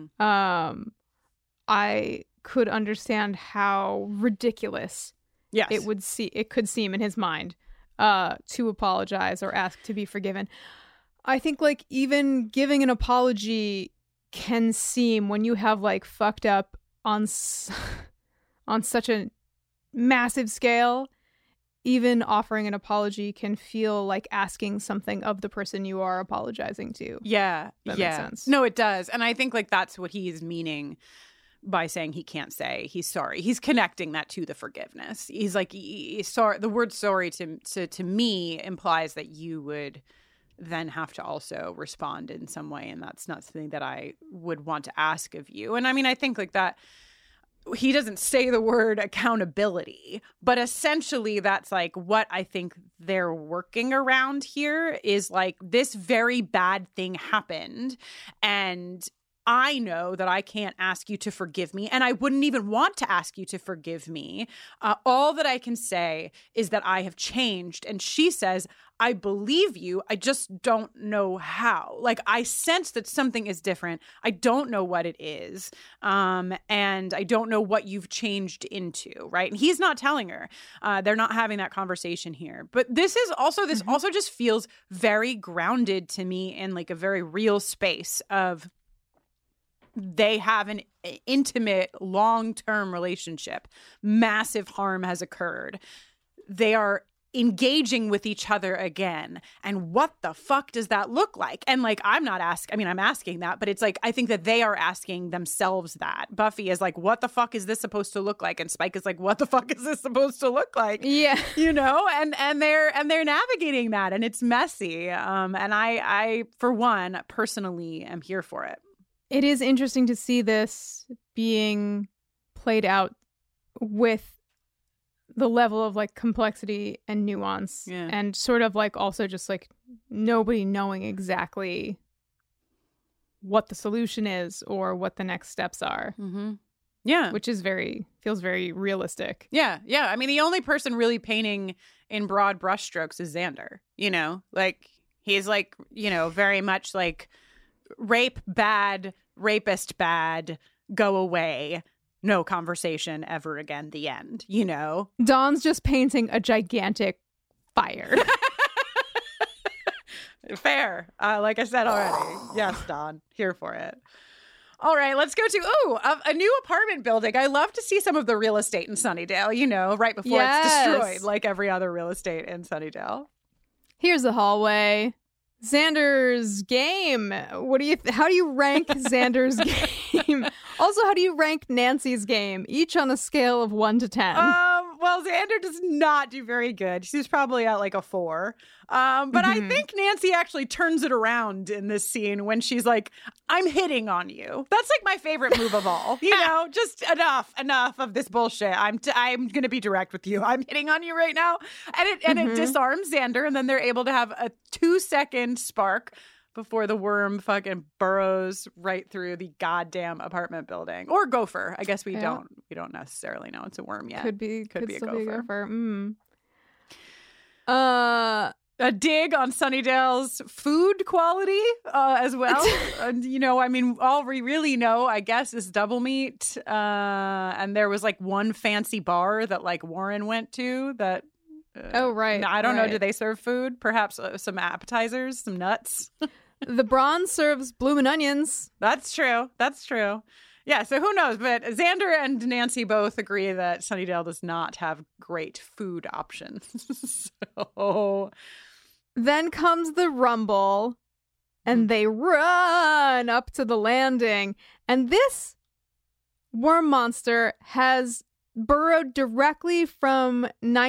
Speaker 3: I could understand how ridiculous it could seem in his mind to apologize or ask to be forgiven. I think like even giving an apology can seem, when you have like fucked up on such a massive scale, even offering an apology can feel like asking something of the person you are apologizing to.
Speaker 2: Yeah.
Speaker 3: That makes sense.
Speaker 2: No, it does. And I think like that's what he's meaning by saying he can't say he's sorry. He's connecting that to the forgiveness. He's like, sorry. The word sorry to me implies that you would then have to also respond in some way. And that's not something that I would want to ask of you. And I mean, I think like that, he doesn't say the word accountability, but essentially that's like what I think they're working around here is like this very bad thing happened. And I know that I can't ask you to forgive me, and I wouldn't even want to ask you to forgive me. All that I can say is that I have changed. And she says, I believe you. I just don't know how. Like, I sense that something is different. I don't know what it is. And I don't know what you've changed into, right? And he's not telling her. They're not having that conversation here. But this also just feels very grounded to me in like a very real space of they have an intimate, long-term relationship. Massive harm has occurred. They are engaging with each other again. And what the fuck does that look like? And like, I'm asking that, but it's like, I think that they are asking themselves that. Buffy is like, what the fuck is this supposed to look like? And Spike is like, what the fuck is this supposed to look like?
Speaker 3: Yeah.
Speaker 2: You know, and they're navigating that, and it's messy. And I, for one, personally am here for it.
Speaker 3: It is interesting to see this being played out with the level of like complexity and nuance, and sort of like also just like nobody knowing exactly what the solution is or what the next steps are.
Speaker 2: Mm-hmm. Yeah.
Speaker 3: Which is feels very realistic.
Speaker 2: Yeah. Yeah. I mean, the only person really painting in broad brushstrokes is Xander, you know, like he's like, you know, very much like rape bad, rapist bad, go away. No conversation ever again, the end, you know?
Speaker 3: Dawn's just painting a gigantic fire.
Speaker 2: Fair. Like I said already. Yes, Dawn. Here for it. All right, let's go to, a new apartment building. I love to see some of the real estate in Sunnydale, you know, right before it's destroyed, like every other real estate in Sunnydale.
Speaker 3: Here's the hallway. Xander's game. How do you rank Xander's game? Also, how do you rank Nancy's game? Each on a scale of 1 to 10.
Speaker 2: Well, Xander does not do very good. She's probably at like a 4. But I think Nancy actually turns it around in this scene when she's like, I'm hitting on you. That's like my favorite move of all. You know, just enough of this bullshit. I'm going to be direct with you. I'm hitting on you right now. And it disarms Xander, and then they're able to have a 2-second spark before the worm fucking burrows right through the goddamn apartment building. Or gopher. I guess we don't necessarily know it's a worm yet.
Speaker 3: Could be a gopher.
Speaker 2: A dig on Sunnydale's food quality as well. And, you know, I mean, all we really know, I guess, is Double Meat. And there was like one fancy bar that like Warren went to that.
Speaker 3: Right.
Speaker 2: I don't know. Do they serve food? Perhaps some appetizers, some nuts.
Speaker 3: The Bronze serves bloomin' onions.
Speaker 2: That's true. Yeah, so who knows? But Xander and Nancy both agree that Sunnydale does not have great food options. So
Speaker 3: then comes the rumble, and they run up to the landing. And this worm monster has burrowed directly from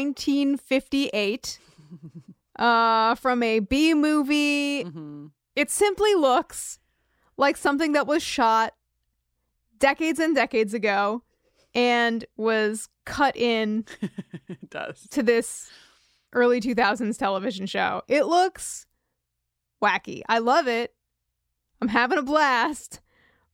Speaker 3: 1958, from a B movie.
Speaker 2: Mm-hmm.
Speaker 3: It simply looks like something that was shot decades and decades ago and was cut in
Speaker 2: It does.
Speaker 3: to this early 2000s television show. It looks wacky. I love it. I'm having a blast,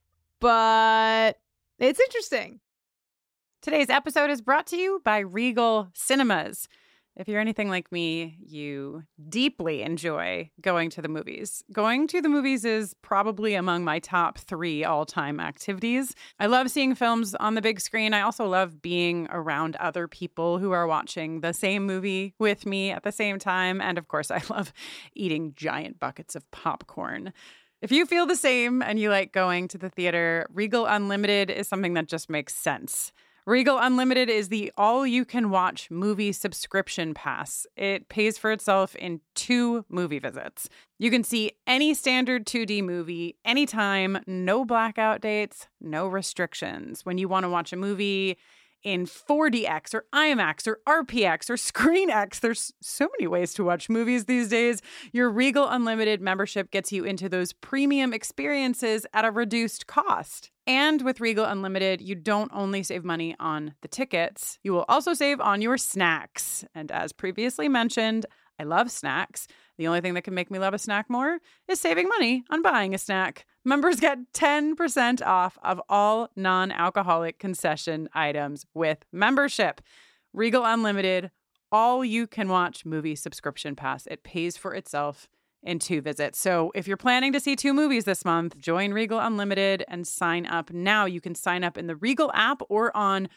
Speaker 3: but it's interesting.
Speaker 2: Today's episode is brought to you by Regal Cinemas. If you're anything like me, you deeply enjoy going to the movies. Going to the movies is probably among my top 3 all-time activities. I love seeing films on the big screen. I also love being around other people who are watching the same movie with me at the same time. And of course, I love eating giant buckets of popcorn. If you feel the same and you like going to the theater, Regal Unlimited is something that just makes sense. Regal Unlimited is the all-you-can-watch movie subscription pass. It pays for itself in 2 movie visits. You can see any standard 2D movie anytime, no blackout dates, no restrictions. When you want to watch a movie in 4DX or IMAX or RPX or ScreenX, there's so many ways to watch movies these days. Your Regal Unlimited membership gets you into those premium experiences at a reduced cost. And with Regal Unlimited, you don't only save money on the tickets, you will also save on your snacks. And as previously mentioned, I love snacks. The only thing that can make me love a snack more is saving money on buying a snack. Members get 10% off of all non-alcoholic concession items with membership. Regal Unlimited, all-you-can-watch movie subscription pass. It pays for itself in 2 visits. So if you're planning to see 2 movies this month, join Regal Unlimited and sign up now. You can sign up in the Regal app or on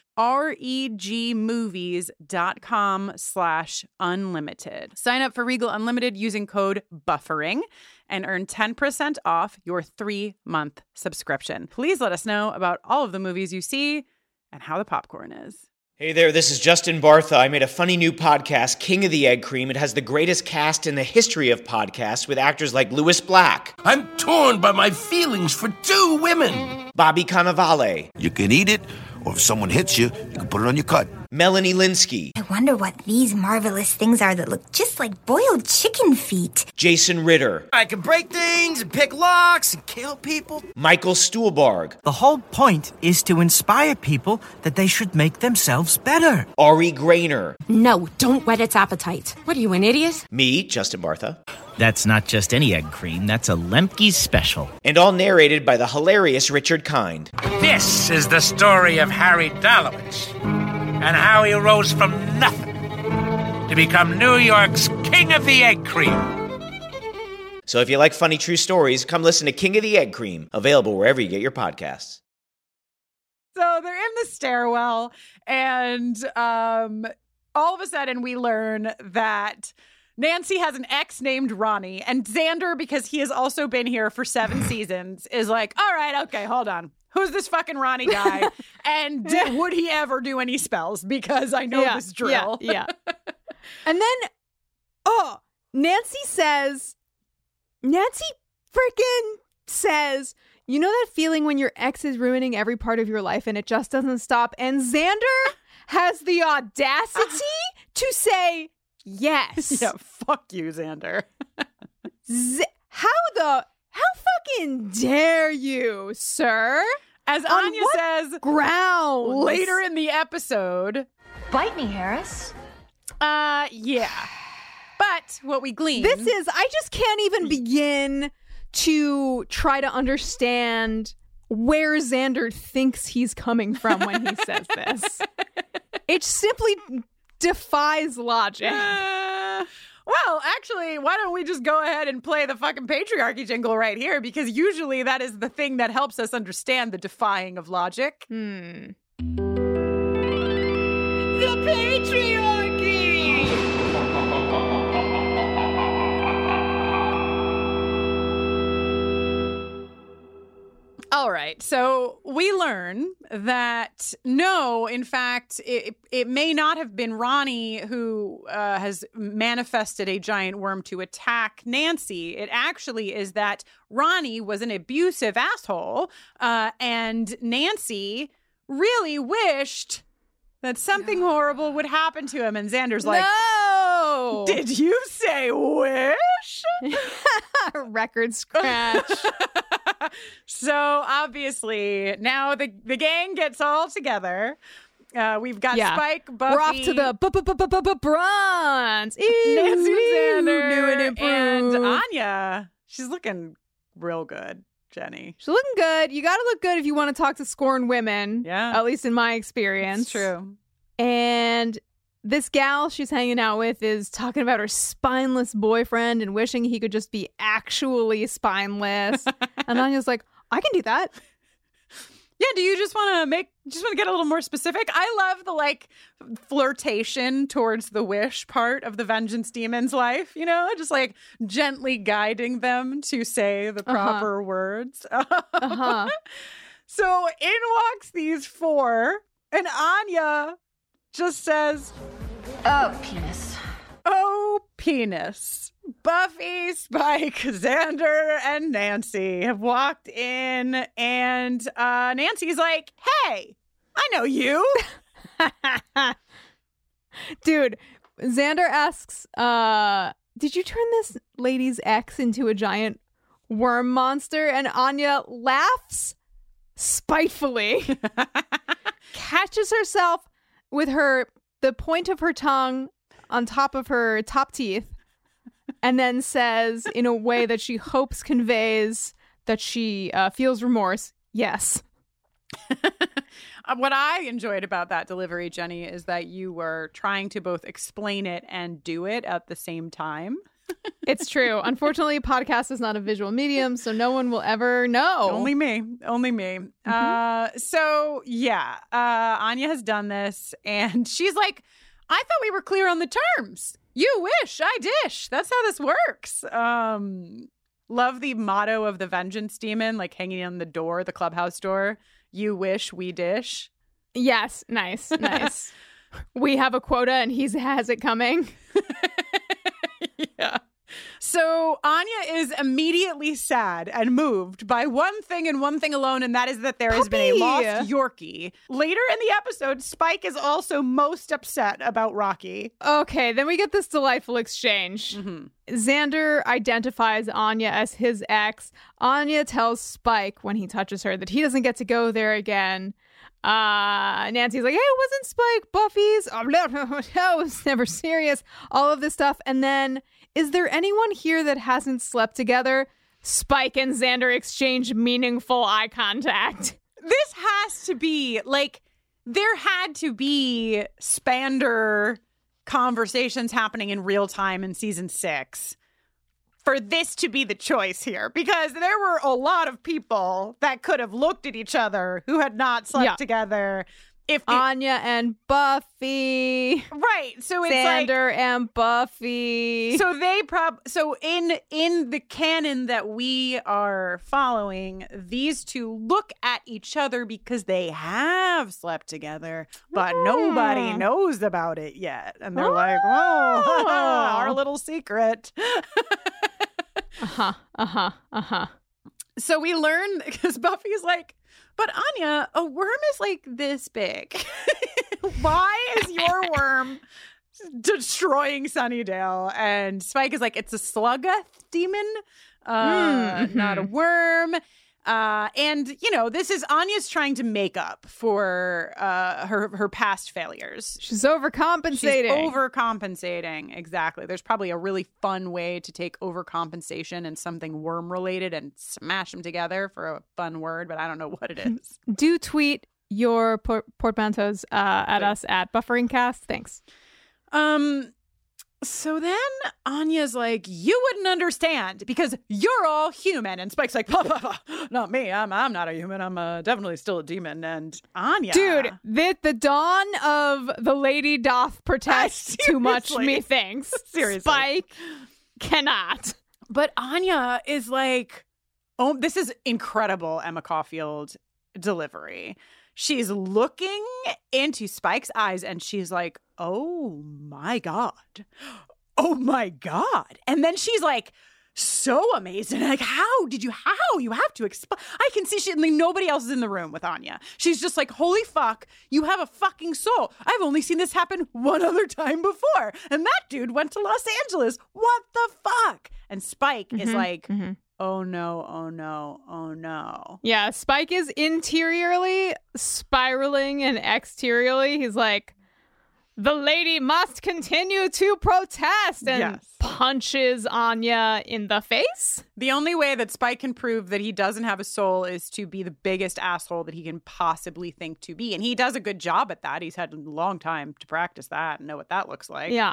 Speaker 2: regmovies.com/unlimited. Sign up for Regal Unlimited using code BUFFERING and earn 10% off your 3-month subscription. Please let us know about all of the movies you see and how the popcorn is.
Speaker 6: Hey there, this is Justin Bartha. I made a funny new podcast, King of the Egg Cream. It has the greatest cast in the history of podcasts with actors like Louis Black.
Speaker 7: I'm torn by my feelings for 2 women.
Speaker 6: Bobby Cannavale.
Speaker 7: You can eat it, or if someone hits you, you can put it on your cut.
Speaker 6: Melanie Linsky.
Speaker 8: I wonder what these marvelous things are that look just like boiled chicken feet.
Speaker 6: Jason Ritter.
Speaker 9: I can break things and pick locks and kill people.
Speaker 6: Michael Stuhlbarg.
Speaker 9: The whole point is to inspire people that they should make themselves better.
Speaker 6: Ari Grainer.
Speaker 10: No, don't whet its appetite. What are you, an idiot?
Speaker 6: Me, Justin Bartha.
Speaker 11: That's not just any egg cream, that's a Lemke's special.
Speaker 6: And all narrated by the hilarious Richard Kind.
Speaker 12: This is the story of Harry Dalowitz and how he rose from nothing to become New York's King of the Egg Cream.
Speaker 6: So if you like funny true stories, come listen to King of the Egg Cream, available wherever you get your podcasts.
Speaker 2: So they're in the stairwell, and all of a sudden we learn that Nancy has an ex named Ronnie, and Xander, because he has also been here for 7 seasons, is like, all right, okay, hold on. Who's this fucking Ronnie guy? And would he ever do any spells? Because I know this drill.
Speaker 3: Yeah. And then, Nancy freaking says, you know that feeling when your ex is ruining every part of your life and it just doesn't stop? And Xander has the audacity to say yes.
Speaker 2: Yeah, fuck you, Xander.
Speaker 3: How fucking dare you, sir?
Speaker 2: As Anya says
Speaker 3: grounds
Speaker 2: later in the episode.
Speaker 4: Bite me, Harris.
Speaker 2: Yeah. But what we glean.
Speaker 3: I just can't even begin to try to understand where Xander thinks he's coming from when he says this. It simply defies logic.
Speaker 2: Well, actually, why don't we just go ahead and play the fucking patriarchy jingle right here? Because usually that is the thing that helps us understand the defying of logic. The patriarchy! All right, so we learn that no, in fact, it may not have been Ronnie who has manifested a giant worm to attack Nancy. It actually is that Ronnie was an abusive asshole, and Nancy really wished that something horrible would happen to him. And Xander's like,
Speaker 3: no!
Speaker 2: Did you say wish?
Speaker 3: Record scratch.
Speaker 2: So obviously now the gang gets all together. We've got Spike, Buffy.
Speaker 3: We're off to the bronze.
Speaker 2: Nancy, Xander, and Anya. She's looking real good, Jenny.
Speaker 3: She's looking good. You got to look good if you want to talk to scorned women.
Speaker 2: Yeah.
Speaker 3: At least in my experience.
Speaker 2: It's true.
Speaker 3: And this gal she's hanging out with is talking about her spineless boyfriend and wishing he could just be actually spineless. And Anya's like, I can do that.
Speaker 2: Yeah, do you just want to get a little more specific? I love the flirtation towards the wish part of the vengeance demon's life, just gently guiding them to say the proper words. So in walks these 4, and Anya just says,
Speaker 4: oh, penis.
Speaker 2: Oh, penis. Buffy, Spike, Xander, and Nancy have walked in, and Nancy's like, hey, I know you.
Speaker 3: Dude, Xander asks, did you turn this lady's ex into a giant worm monster? And Anya laughs spitefully, catches herself with the point of her tongue on top of her top teeth, and then says in a way that she hopes conveys that she feels remorse, yes.
Speaker 2: What I enjoyed about that delivery, Jenny, is that you were trying to both explain it and do it at the same time.
Speaker 3: It's true. Unfortunately, podcast is not a visual medium, so no one will ever know.
Speaker 2: Only me. Mm-hmm. So, yeah, Anya has done this, and she's like, I thought we were clear on the terms. You wish, I dish. That's how this works. Love the motto of the Vengeance Demon, like hanging on the door, the clubhouse door. You wish, we dish.
Speaker 3: Yes, nice. We have a quota and he has it coming.
Speaker 2: Yeah. So Anya is immediately sad and moved by one thing and one thing alone, and that is that there has been a lost Yorkie. Later in the episode, Spike is also most upset about Rocky.
Speaker 3: Okay, then we get this delightful exchange. Mm-hmm. Xander identifies Anya as his ex. Anya tells Spike when he touches her that he doesn't get to go there again. Nancy's like, hey, it wasn't Spike, Buffy's. Oh, no, it was never serious. All of this stuff. And then, is there anyone here that hasn't slept together? Spike and Xander exchange meaningful eye contact.
Speaker 2: This has to be, like, there had to be Spander conversations happening in real time in season 6 for this to be the choice here, because there were a lot of people that could have looked at each other who had not slept together. If
Speaker 3: Anya and Buffy,
Speaker 2: right? So it's
Speaker 3: Xander and Buffy.
Speaker 2: So they so in the canon that we are following, these two look at each other because they have slept together, but nobody knows about it yet, and they're like, "Oh, our little secret." So we learn, because Buffy's like, but Anya, a worm is like this big. Why is your worm destroying Sunnydale? And Spike is like, it's a Sluggoth demon, not a worm. And, you know, this is Anya's trying to make up for her past failures.
Speaker 3: She's overcompensating.
Speaker 2: Exactly. There's probably a really fun way to take overcompensation and something worm related and smash them together for a fun word, but I don't know what it is.
Speaker 3: Do tweet your portmanteaus at us at BufferingCast. Thanks.
Speaker 2: So then Anya's like, you wouldn't understand because you're all human. And Spike's like, not me. I'm not a human. I'm definitely still a demon. And Anya.
Speaker 3: Dude, the dawn of the lady doth protest too much, methinks.
Speaker 2: Seriously.
Speaker 3: Spike cannot.
Speaker 2: But Anya is like, oh, this is incredible Emma Caulfield delivery. She's looking into Spike's eyes and she's like, oh my God. Oh my God. And then she's like, so amazing. Like, how? You have to explain. I can see nobody else is in the room with Anya. She's just like, holy fuck, you have a fucking soul. I've only seen this happen one other time before. And that dude went to Los Angeles. What the fuck? And Spike is like, oh no, oh no, oh no.
Speaker 3: Yeah, Spike is interiorly spiraling and exteriorly he's like, the lady must continue to protest, and punches Anya in the face.
Speaker 2: The only way that Spike can prove that he doesn't have a soul is to be the biggest asshole that he can possibly think to be. And he does a good job at that. He's had a long time to practice that and know what that looks like.
Speaker 3: Yeah.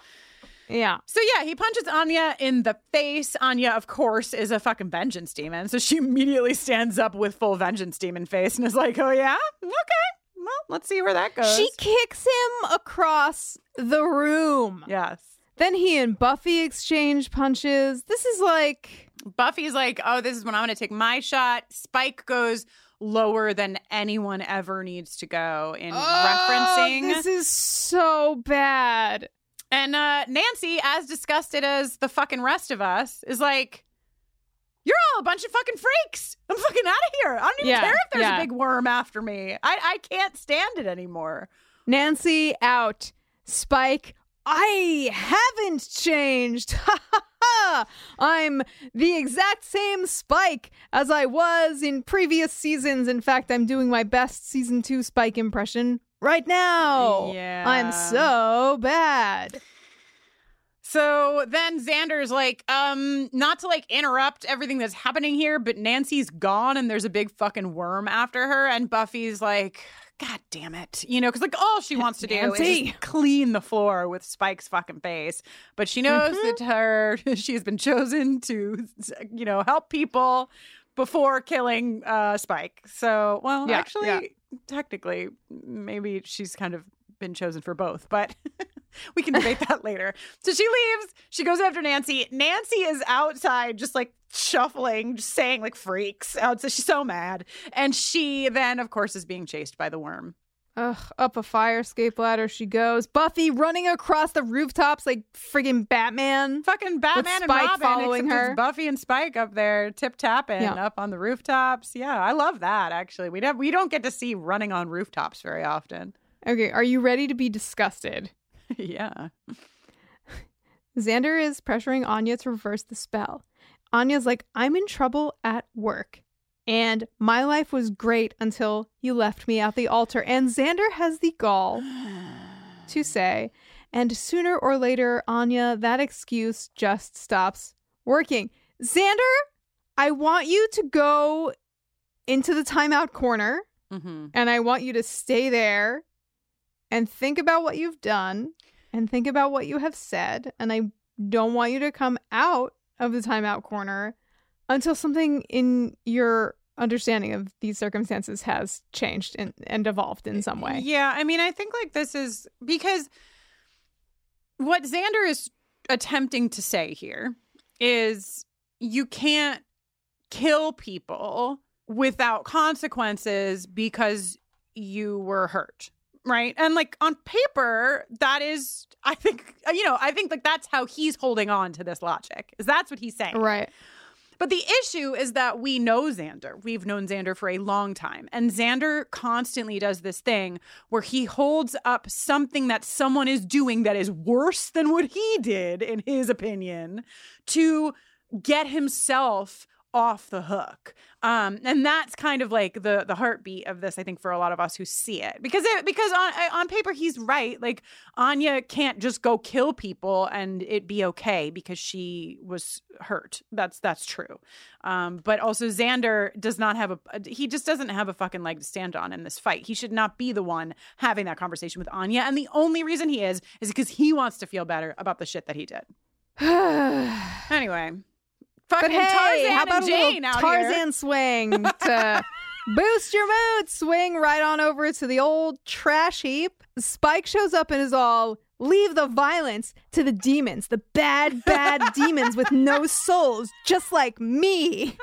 Speaker 2: So yeah, he punches Anya in the face. Anya, of course, is a fucking vengeance demon. So she immediately stands up with full vengeance demon face and is like, oh yeah? Okay. Well, let's see where that goes.
Speaker 3: She kicks him across the room.
Speaker 2: Yes.
Speaker 3: Then he and Buffy exchange punches. This is like...
Speaker 2: Buffy's like, oh, this is when I'm going to take my shot. Spike goes lower than anyone ever needs to go in referencing.
Speaker 3: This is so bad.
Speaker 2: And Nancy, as disgusted as the fucking rest of us, is like, you're all a bunch of fucking freaks. I'm fucking out of here. I don't even care if there's a big worm after me. I can't stand it anymore.
Speaker 3: Nancy out. Spike, I haven't changed. Ha ha ha. I'm the exact same Spike as I was in previous seasons. In fact, I'm doing my best season 2 Spike impression right now.
Speaker 2: Yeah.
Speaker 3: I'm so bad.
Speaker 2: So then Xander's like, not to like interrupt everything that's happening here, but Nancy's gone and there's a big fucking worm after her. And Buffy's like, God damn it. You know, because like all she wants to do is just clean the floor with Spike's fucking face. But she knows that she has been chosen to, you know, help people before killing Spike. So, well, technically, maybe she's kind of been chosen for both, but we can debate that later. So she leaves. She goes after Nancy. Nancy is outside just like shuffling, just saying like freaks out. So she's so mad. And she then, of course, is being chased by the worm.
Speaker 3: Up a fire escape ladder she goes. Buffy running across the rooftops like friggin' Batman.
Speaker 2: Fucking Batman and Robin following her. Buffy and Spike up there tip-tapping up on the rooftops. Yeah, I love that, actually. We don't get to see running on rooftops very often.
Speaker 3: Okay, are you ready to be disgusted?
Speaker 2: Yeah.
Speaker 3: Xander is pressuring Anya to reverse the spell. Anya's like, I'm in trouble at work. And my life was great until you left me at the altar. And Xander has the gall to say, and sooner or later, Anya, that excuse just stops working. Xander, I want you to go into the timeout corner. And I want you to stay there and think about what you've done and think about what you have said. And I don't want you to come out of the timeout corner until something in your understanding of these circumstances has changed and evolved in some way.
Speaker 2: Yeah, I mean, I think like this is because what Xander is attempting to say here is you can't kill people without consequences because you were hurt. Right. And like on paper, that is, I think like that's how he's holding on to this logic, is that's what he's saying.
Speaker 3: Right.
Speaker 2: But the issue is that we know Xander. We've known Xander for a long time. And Xander constantly does this thing where he holds up something that someone is doing that is worse than what he did, in his opinion, to get himself off the hook. And that's kind of like the heartbeat of this, I think, for a lot of us who see it. Because on paper, he's right. Like, Anya can't just go kill people and it be okay because she was hurt. That's true. But also Xander does not have he just doesn't have a fucking leg to stand on in this fight. He should not be the one having that conversation with Anya. And the only reason he is because he wants to feel better about the shit that he did. Anyway. Fucking
Speaker 3: but hey,
Speaker 2: Tarzan
Speaker 3: how about
Speaker 2: and Jane
Speaker 3: a
Speaker 2: out
Speaker 3: little Tarzan
Speaker 2: here.
Speaker 3: swing to boost your mood? Swing right on over to the old trash heap. Spike shows up and is all, leave the violence to the demons, the bad, bad demons with no souls, just like me.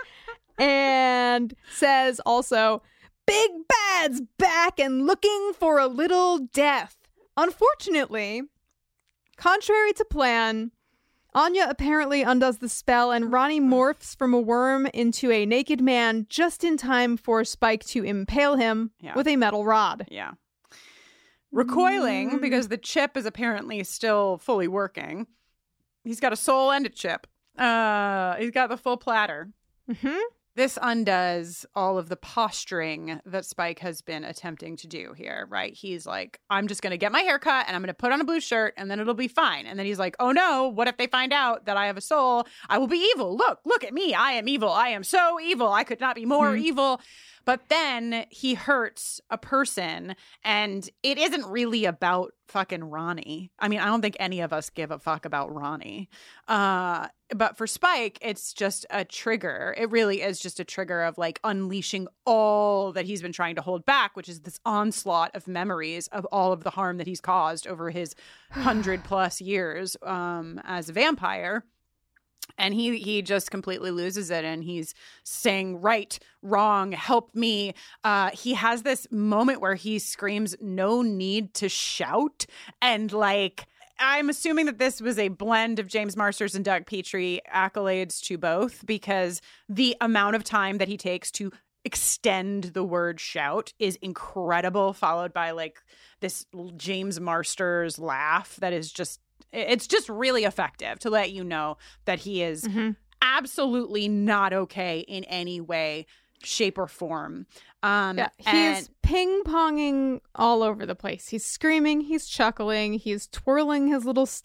Speaker 3: And says also, Big Bad's back and looking for a little death. Unfortunately, contrary to plan, Anya apparently undoes the spell and Ronnie morphs from a worm into a naked man just in time for Spike to impale him with a metal rod.
Speaker 2: Yeah. Recoiling because the chip is apparently still fully working. He's got a soul and a chip. He's got the full platter.
Speaker 3: Mm-hmm.
Speaker 2: This undoes all of the posturing that Spike has been attempting to do here, right? He's like, I'm just going to get my hair cut and I'm going to put on a blue shirt and then it'll be fine. And then he's like, oh no, what if they find out that I have a soul? I will be evil. Look at me. I am evil. I am so evil. I could not be more evil. But then he hurts a person and it isn't really about fucking Ronnie. I mean, I don't think any of us give a fuck about Ronnie. But for Spike, it's just a trigger. It really is just a trigger of like unleashing all that he's been trying to hold back, which is this onslaught of memories of all of the harm that he's caused over his 100+ years as a vampire. And he just completely loses it. And he's saying, right, wrong, help me. He has this moment where he screams, no need to shout. And like, I'm assuming that this was a blend of James Marsters and Doug Petrie, accolades to both, because the amount of time that he takes to extend the word shout is incredible, followed by like this James Marsters laugh that is just, it's just really effective to let you know that he is absolutely not okay in any way, shape, or form.
Speaker 3: He's ping-ponging all over the place. He's screaming, he's chuckling, he's twirling his little stick.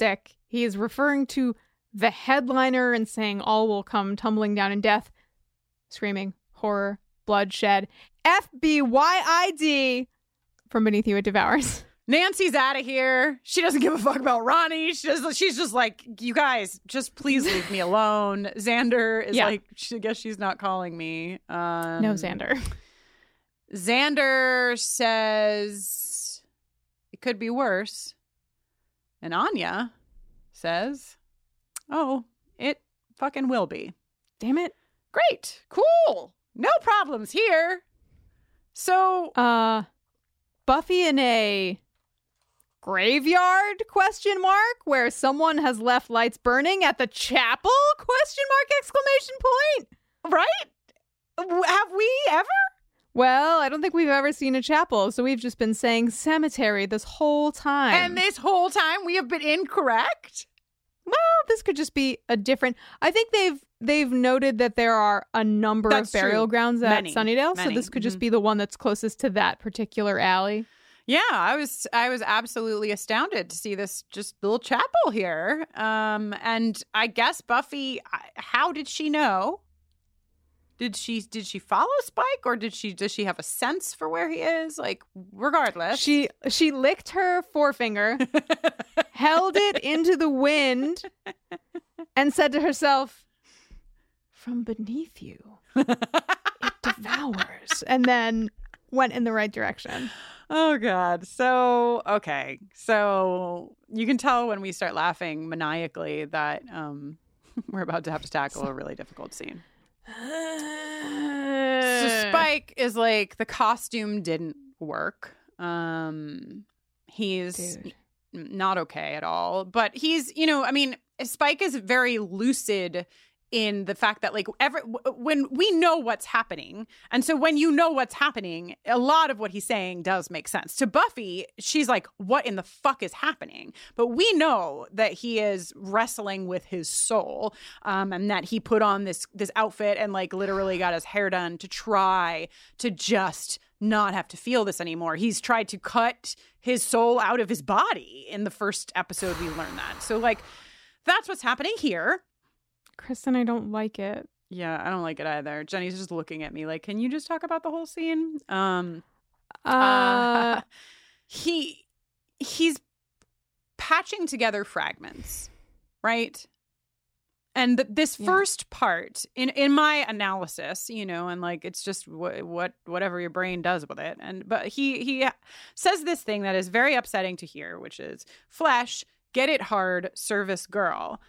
Speaker 3: He is referring to the headliner and saying all will come tumbling down in death, screaming, horror, bloodshed, FBYID. From beneath you it devours.
Speaker 2: Nancy's out of here. She doesn't give a fuck about Ronnie. She's just like, you guys, just please leave me alone. Xander is like, I guess she's not calling me.
Speaker 3: No, Xander.
Speaker 2: Xander says it could be worse. And Anya says, oh, it fucking will be.
Speaker 3: Damn it.
Speaker 2: Great. Cool. No problems here. So,
Speaker 3: Buffy in a graveyard ? Where someone has left lights burning at the chapel ? !
Speaker 2: Right? Have we ever?
Speaker 3: Well, I don't think we've ever seen a chapel, so we've just been saying cemetery this whole time.
Speaker 2: And this whole time we have been incorrect?
Speaker 3: Well, this could just be a different... I think they've noted that there are a number of burial grounds at Sunnydale, so this could just be the one that's closest to that particular alley.
Speaker 2: Yeah, I was absolutely astounded to see this just little chapel here. And I guess Buffy, how did she know? Did she follow Spike, or does she have a sense for where he is? Like, regardless,
Speaker 3: she licked her forefinger, held it into the wind, and said to herself, "From beneath you, it devours," and then went in the right direction.
Speaker 2: Oh God! So okay, so you can tell when we start laughing maniacally that we're about to have to tackle a really difficult scene. So Spike is like, the costume didn't work. He's not okay at all. But he's, Spike is very lucid in the fact that, like, when we know what's happening, and so when you know what's happening, a lot of what he's saying does make sense. To Buffy, she's like, what in the fuck is happening? But we know that he is wrestling with his soul, and that he put on this outfit and, like, literally got his hair done to try to just not have to feel this anymore. He's tried to cut his soul out of his body. In the first episode, we learned that. So, like, that's what's happening here.
Speaker 3: Kristen, I don't like it.
Speaker 2: Yeah, I don't like it either. Jenny's just looking at me like, can you just talk about the whole scene? He's patching together fragments, right? And this first part in my analysis, and like, it's just whatever your brain does with it. But he says this thing that is very upsetting to hear, which is flesh, get it hard, service girl.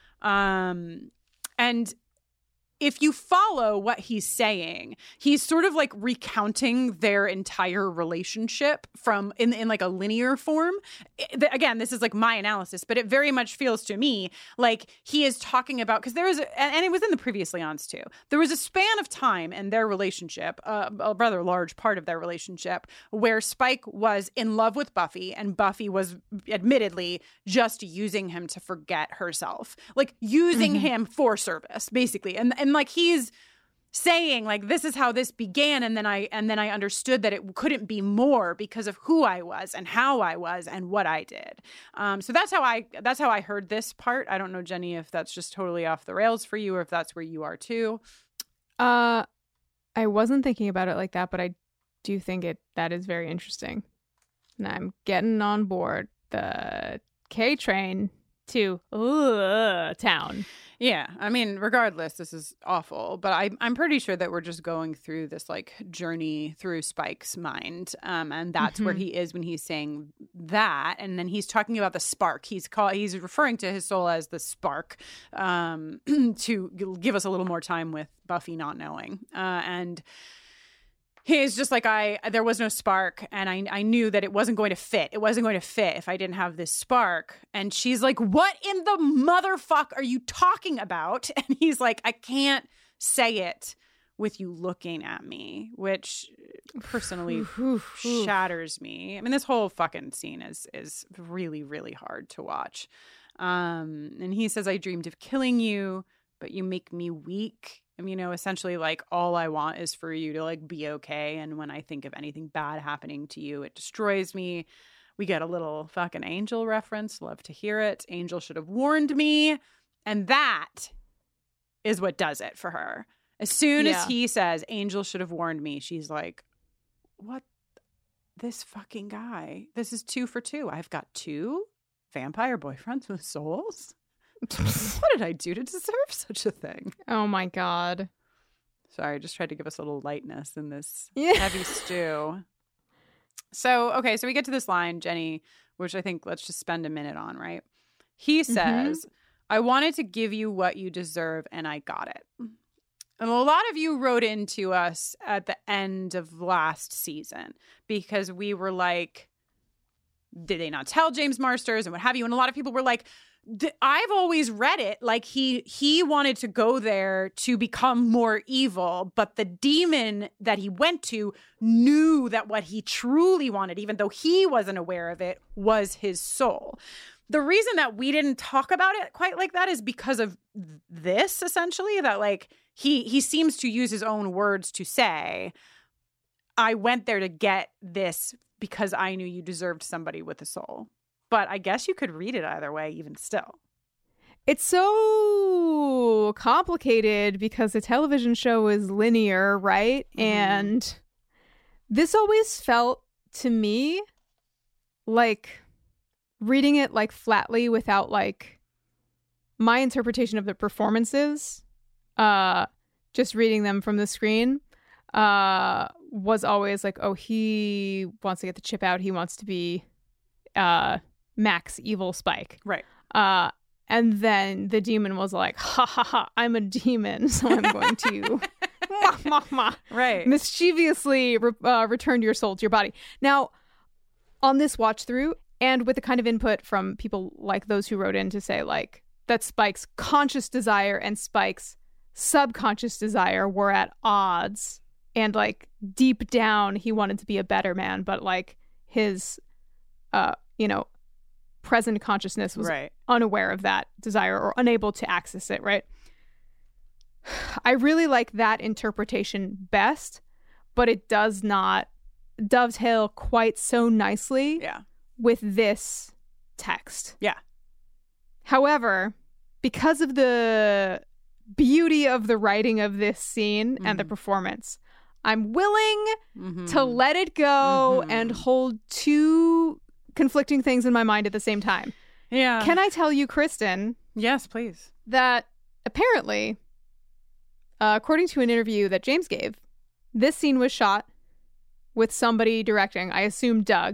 Speaker 2: And if you follow what he's saying, he's sort of like recounting their entire relationship from in like a linear form. Again, this is like my analysis, but it very much feels to me like he is talking about, because there was, and it was in the previous Leons too, there was a span of time in their relationship, a rather large part of their relationship, where Spike was in love with Buffy and Buffy was admittedly just using him to forget herself, like using him for service, basically. And like, he's saying, like, this is how this began, and then I understood that it couldn't be more because of who I was and how I was and what I did. So that's how I heard this part. I don't know, Jenny, if that's just totally off the rails for you, or if that's where you are too.
Speaker 3: I wasn't thinking about it like that, but I do think that is very interesting. And I'm getting on board the K train to town.
Speaker 2: Yeah, I mean, regardless, this is awful, but I'm pretty sure that we're just going through this, like, journey through Spike's mind, and that's where he is when he's saying that, and then he's talking about the spark. He's referring to his soul as the spark, to give us a little more time with Buffy not knowing, and he's just like, there was no spark, and I knew that it wasn't going to fit. It wasn't going to fit if I didn't have this spark. And she's like, what in the motherfuck are you talking about? And he's like, I can't say it with you looking at me, which personally shatters me. I mean, this whole fucking scene is really, really hard to watch. And he says, I dreamed of killing you, but you make me weak. Essentially, like, all I want is for you to, like, be okay. And when I think of anything bad happening to you, it destroys me. We get a little fucking Angel reference. Love to hear it. Angel should have warned me. And that is what does it for her. As soon as he says, Angel should have warned me, she's like, what? This fucking guy. This is 2 for 2. I've got 2 vampire boyfriends with souls. What did I do to deserve such a thing?
Speaker 3: Oh my God.
Speaker 2: Sorry, I just tried to give us a little lightness in this heavy stew. So we get to this line, Jenny, which I think let's just spend a minute on, right? He says, I wanted to give you what you deserve, and I got it. And a lot of you wrote into us at the end of last season because we were like, did they not tell James Marsters and what have you? And a lot of people were like, I've always read it like he wanted to go there to become more evil, but the demon that he went to knew that what he truly wanted, even though he wasn't aware of it, was his soul. The reason that we didn't talk about it quite like that is because of this, essentially, that like he seems to use his own words to say, I went there to get this because I knew you deserved somebody with a soul. But I guess you could read it either way, even still.
Speaker 3: It's so complicated because the television show is linear, right? And this always felt to me like reading it like flatly without like my interpretation of the performances, just reading them from the screen, was always like, oh, he wants to get the chip out. He wants to be Max Evil Spike.
Speaker 2: Right.
Speaker 3: And then the demon was like, ha ha ha, I'm a demon, so I'm going to
Speaker 2: right.
Speaker 3: mischievously return your soul to your body. Now, on this watch through, and with the kind of input from people like those who wrote in to say like that Spike's conscious desire and Spike's subconscious desire were at odds, and like deep down he wanted to be a better man, but like his present consciousness was unaware of that desire or unable to access it, right? I really like that interpretation best, but it does not dovetail quite so nicely with this text.
Speaker 2: Yeah.
Speaker 3: However, because of the beauty of the writing of this scene and the performance, I'm willing to let it go and hold 2 conflicting things in my mind at the same time.
Speaker 2: Yeah.
Speaker 3: Can I tell you, Kristen?
Speaker 2: Yes, please.
Speaker 3: That apparently, according to an interview that James gave, this scene was shot with somebody directing, I assume Doug.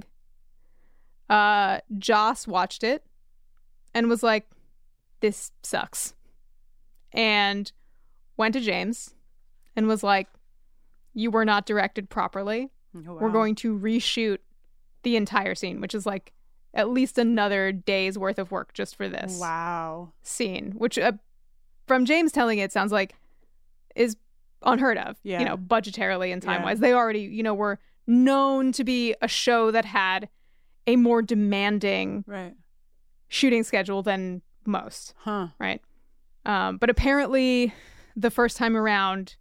Speaker 3: Joss watched it and was like, this sucks. And went to James and was like, you were not directed properly.
Speaker 2: Oh, wow.
Speaker 3: We're going to reshoot the entire scene, which is like at least another day's worth of work just for this scene, which from James telling it sounds like is unheard of, budgetarily and time-wise. They already, were known to be a show that had a more demanding shooting schedule than most. Right. But apparently the first time around,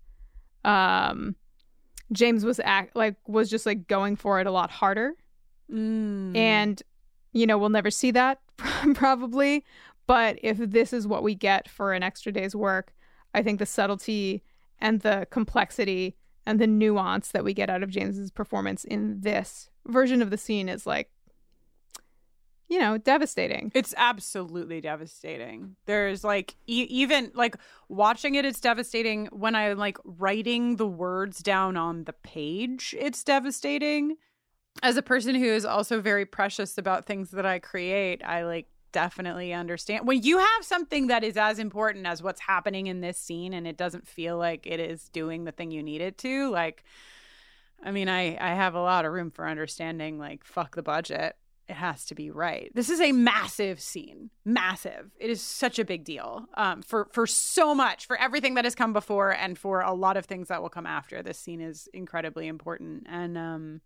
Speaker 3: James was just like going for it a lot harder. And, we'll never see that probably. But if this is what we get for an extra day's work, I think the subtlety and the complexity and the nuance that we get out of James's performance in this version of the scene is like, devastating.
Speaker 2: It's absolutely devastating. There's like, even like watching it, it's devastating. When I'm like writing the words down on the page, it's devastating. As a person who is also very precious about things that I create, I like definitely understand. When you have something that is as important as what's happening in this scene and it doesn't feel like it is doing the thing you need it to, like, I mean, I have a lot of room for understanding, like, fuck the budget. It has to be right. This is a massive scene. Massive. It is such a big deal for so much, for everything that has come before and for a lot of things that will come after. This scene is incredibly important. And,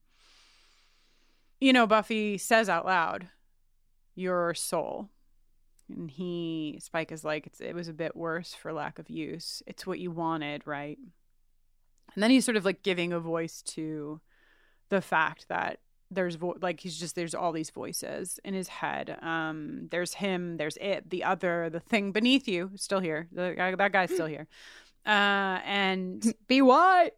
Speaker 2: Buffy says out loud, your soul. And Spike is like, it was a bit worse for lack of use. It's what you wanted, right? And then he's sort of like giving a voice to the fact that there's there's all these voices in his head. There's him, there's it, the other, the thing beneath you, still here. That guy's still here. And
Speaker 3: BY.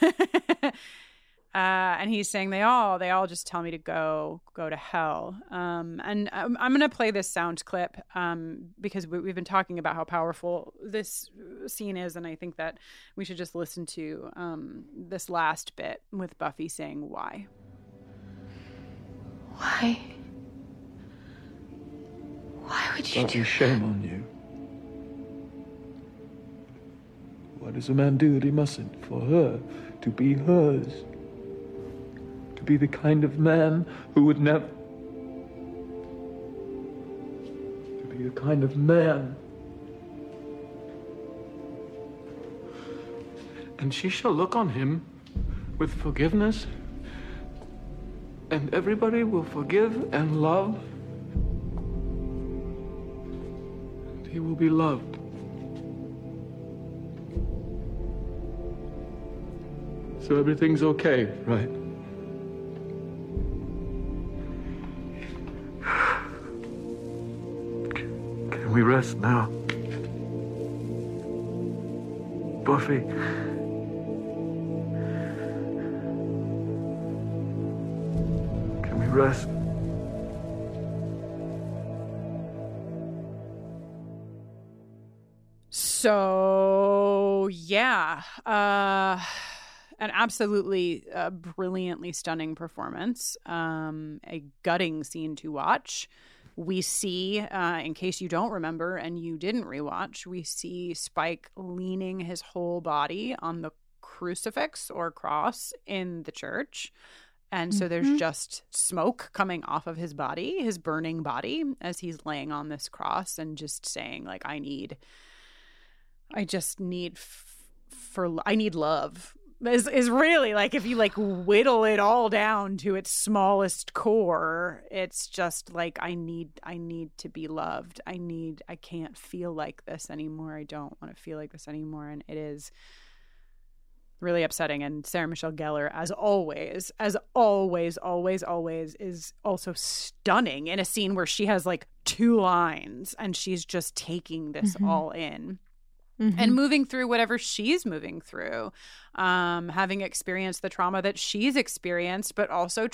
Speaker 2: And he's saying they all just tell me to go to hell. And I'm going to play this sound clip because we've been talking about how powerful this scene is, and I think that we should just listen to this last bit with Buffy saying why.
Speaker 4: Why? Why would you do
Speaker 13: shame on you. Why does a man do what he mustn't? For her to be hers. To be the kind of man who would never... To be the kind of man... And she shall look on him with forgiveness, and everybody will forgive and love. And he will be loved. So everything's okay, right? Can we rest now? Buffy. Can we rest?
Speaker 2: So, yeah. An absolutely brilliantly stunning performance. A gutting scene to watch. We see, in case you don't remember and you didn't rewatch, we see Spike leaning his whole body on the crucifix or cross in the church. And so there's just smoke coming off of his body, his burning body, as he's laying on this cross and just saying, like, I need love. Is really, like, if you like whittle it all down to its smallest core, it's just like I need to be loved. I can't feel like this anymore. I don't want to feel like this anymore. And it is really upsetting. And Sarah Michelle Gellar, as always, is also stunning in a scene where she has like 2 lines and she's just taking this all in. And moving through whatever she's moving through, having experienced the trauma that she's experienced, but also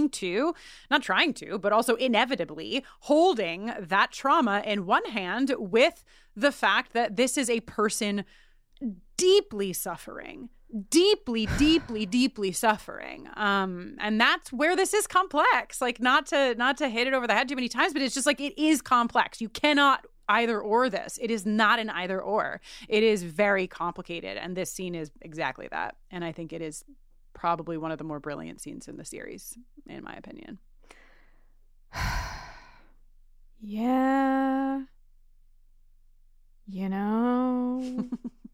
Speaker 2: but also inevitably holding that trauma in one hand with the fact that this is a person deeply suffering, deeply suffering. And that's where this is complex. Like, not to hit it over the head too many times, but it's just like, it is complex. You cannot either or this. It is not an either or. It is very complicated. And this scene is exactly that. And I think it is probably one of the more brilliant scenes in the series, in my opinion.
Speaker 3: Yeah. You know.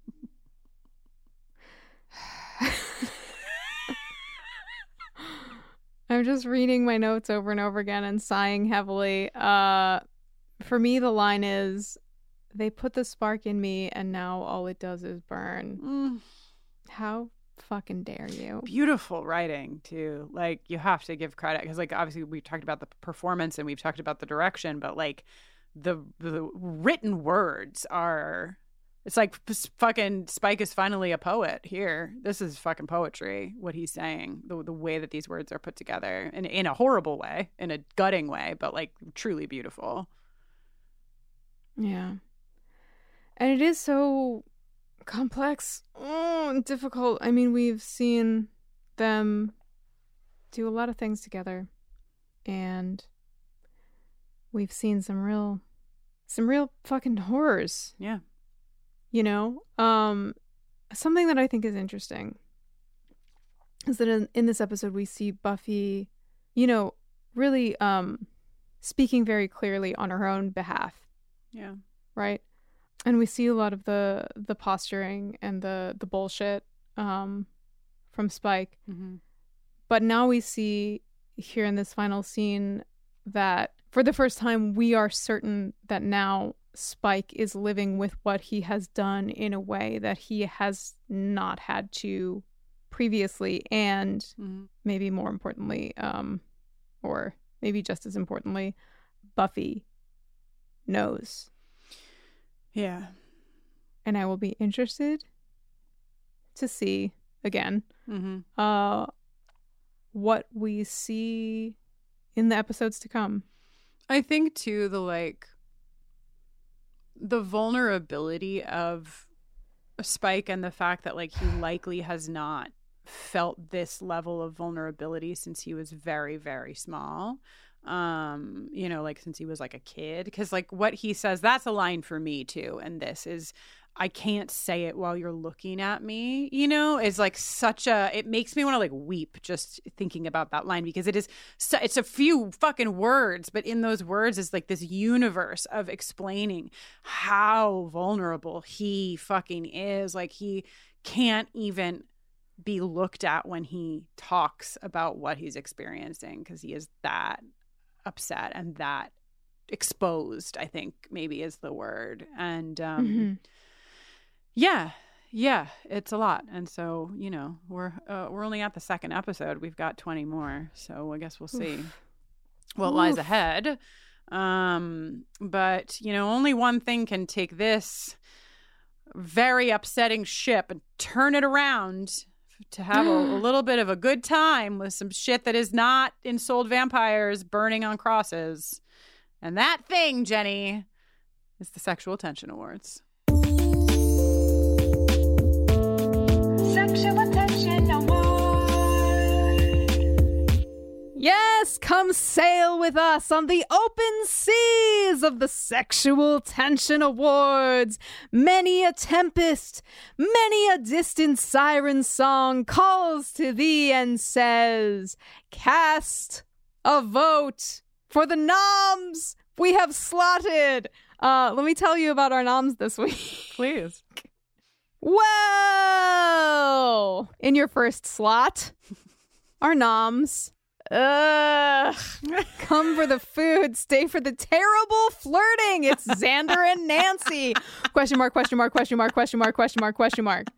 Speaker 3: I'm just reading my notes over and over again and sighing heavily. For me, the line is, they put the spark in me and now all it does is burn. How fucking dare you?
Speaker 2: Beautiful writing, too. Like, you have to give credit because, like, obviously we talked about the performance and we've talked about the direction, but, like, the written words are... It's like fucking Spike is finally a poet here. This is fucking poetry, what he's saying. The way that these words are put together in a horrible way, in a gutting way, but, like, truly beautiful.
Speaker 3: Yeah. And it is so complex and difficult. I mean, we've seen them do a lot of things together. And we've seen some real fucking horrors.
Speaker 2: Yeah.
Speaker 3: You know? Something that I think is interesting is that in this episode we see Buffy, you know, really speaking very clearly on her own behalf.
Speaker 2: Yeah.
Speaker 3: Right. And we see a lot of the posturing and the bullshit from Spike. But now we see here in this final scene that for the first time we are certain that now Spike is living with what he has done in a way that he has not had to previously, and maybe more importantly, or maybe just as importantly, Buffy knows.
Speaker 2: Yeah.
Speaker 3: And I will be interested to see, again, what we see in the episodes to come.
Speaker 2: I think, too, the vulnerability of Spike and the fact that, like, he likely has not felt this level of vulnerability since he was very, very small. You know, like, since he was, like, a kid. Because, like, what he says, that's a line for me, too. And this is, I can't say it while you're looking at me, you know, is like it makes me want to like weep just thinking about that line, because it's a few fucking words, but in those words is like this universe of explaining how vulnerable he fucking is. Like, he can't even be looked at when he talks about what he's experiencing, because he is that upset and that exposed, I think maybe is the word. And Yeah, it's a lot. And so, you know, we're only at the second episode. We've got 20 more. So I guess we'll see what lies ahead. But, you know, only one thing can take this very upsetting ship and turn it around to have a little bit of a good time with some shit that is not ensouled vampires burning on crosses. And that thing, Jenny, is the Sexual Tension Awards.
Speaker 3: Sexual Tension Award. Yes, come sail with us on the open seas of the Sexual Tension Awards. Many a tempest, many a distant siren song calls to thee and says, cast a vote for the noms we have slotted. Let me tell you about our noms this week.
Speaker 2: Please.
Speaker 3: Well, in your first slot, our noms. Come for the food, stay for the terrible flirting. It's Xander and Nancy. Question mark, question mark, question mark, question mark, question mark, question mark.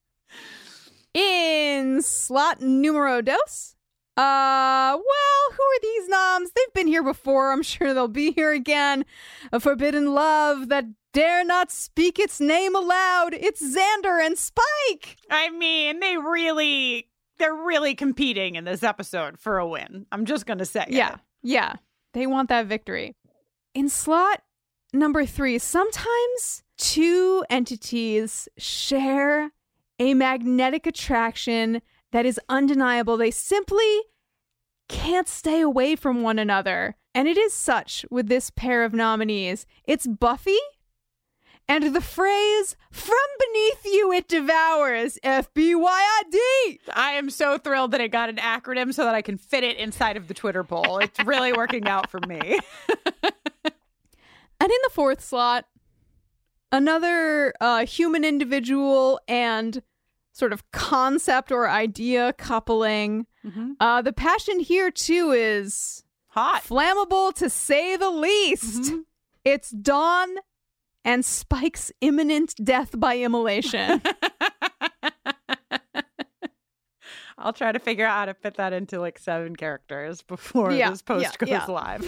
Speaker 3: In slot numero dos, well, who are these noms? They've been here before. I'm sure they'll be here again. A forbidden love that dare not speak its name aloud. It's Xander and Spike.
Speaker 2: I mean, they're really competing in this episode for a win. I'm just going to say it.
Speaker 3: Yeah. They want that victory. In slot number 3, sometimes two entities share a magnetic attraction that is undeniable. They simply can't stay away from one another. And it is such with this pair of nominees. It's Buffy and the phrase, from beneath you it devours, FBYID.
Speaker 2: I am so thrilled that it got an acronym so that I can fit it inside of the Twitter poll. It's really working out for me.
Speaker 3: And in the fourth slot, another human individual and sort of concept or idea coupling. Mm-hmm. The passion here, too, is
Speaker 2: hot.
Speaker 3: Flammable, to say the least. Mm-hmm. It's Dawn and Spike's imminent death by immolation.
Speaker 2: I'll try to figure out how to fit that into like 7 characters before this post goes live.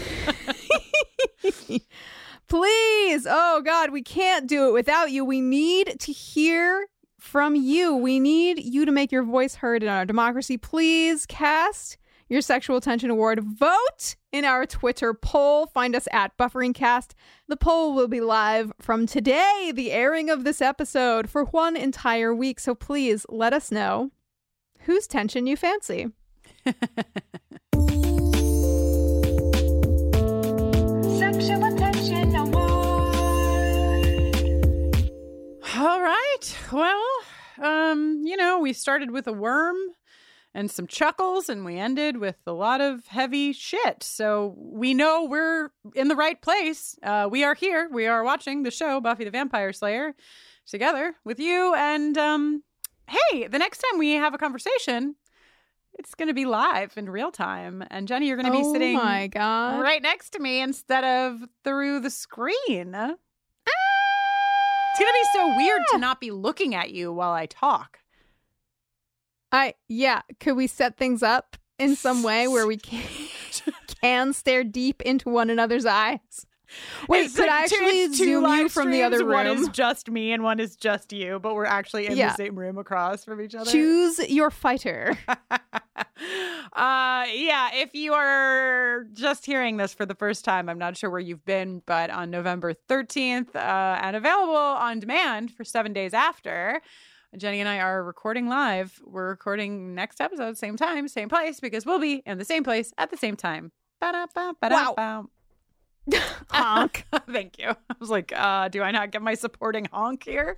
Speaker 3: Please. Oh, God, we can't do it without you. We need to hear from you. We need you to make your voice heard in our democracy. Please cast your Sexual Tension Award. Vote in our Twitter poll. Find us at BufferingCast. The poll will be live from today, the airing of this episode, for 1 entire week. So please let us know whose tension you fancy.
Speaker 2: Sexual Tension Award. All right. Well, you know, we started with a worm and some chuckles, and we ended with a lot of heavy shit. So we know we're in the right place. We are here. We are watching the show Buffy the Vampire Slayer together with you. And hey, the next time we have a conversation, it's going to be live in real time. And Jenny, you're going to be sitting right next to me instead of through the screen. It's going to be so weird to not be looking at you while I talk.
Speaker 3: Could we set things up in some way where we can't? can stare deep into one another's eyes. Wait, could I actually zoom you from the other room?
Speaker 2: One is just me and one is just you, but we're actually in the same room across from each other.
Speaker 3: Choose your fighter.
Speaker 2: If you are just hearing this for the first time, I'm not sure where you've been, but on November 13th and available on demand for 7 days after, Jenny and I are recording live. We're recording next episode, same time, same place, because we'll be in the same place at the same time.
Speaker 3: Wow. Honk.
Speaker 2: Thank you. I was like, do I not get my supporting honk here?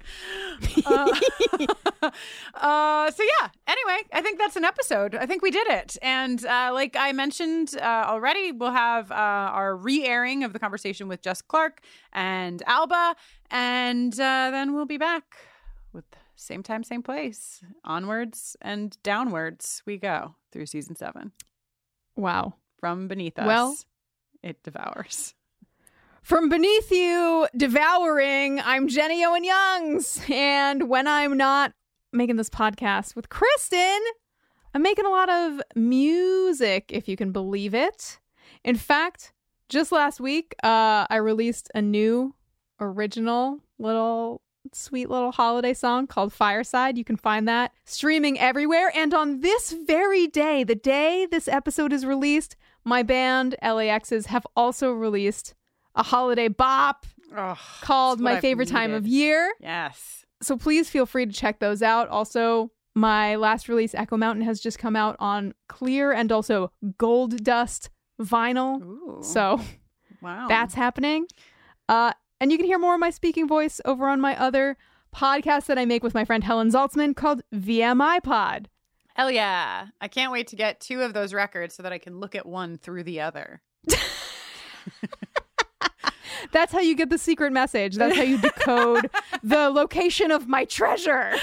Speaker 2: Anyway, I think that's an episode. I think we did it. And like I mentioned already, we'll have our re-airing of the conversation with Jess Clark and Alba. And then we'll be back with same time, same place. Onwards and downwards we go through season 7.
Speaker 3: Wow.
Speaker 2: From beneath us.
Speaker 3: Well,
Speaker 2: it devours.
Speaker 3: From beneath you, devouring, I'm Jenny Owen Youngs. And when I'm not making this podcast with Kristen, I'm making a lot of music, if you can believe it. In fact, just last week, I released a new original sweet little holiday song called Fireside. You can find that streaming everywhere. And on this very day, the day this episode is released, my band LAXs have also released a holiday bop called My Favorite Time of Year.
Speaker 2: Yes.
Speaker 3: So please feel free to check those out. Also, my last release, Echo Mountain, has just come out on clear and also gold dust vinyl.
Speaker 2: Ooh.
Speaker 3: So
Speaker 2: wow,
Speaker 3: that's happening. And you can hear more of my speaking voice over on my other podcast that I make with my friend Helen Zaltzman called VMI Pod.
Speaker 2: Hell yeah. I can't wait to get 2 of those records so that I can look at one through the other.
Speaker 3: That's how you get the secret message. That's how you decode the location of my treasure.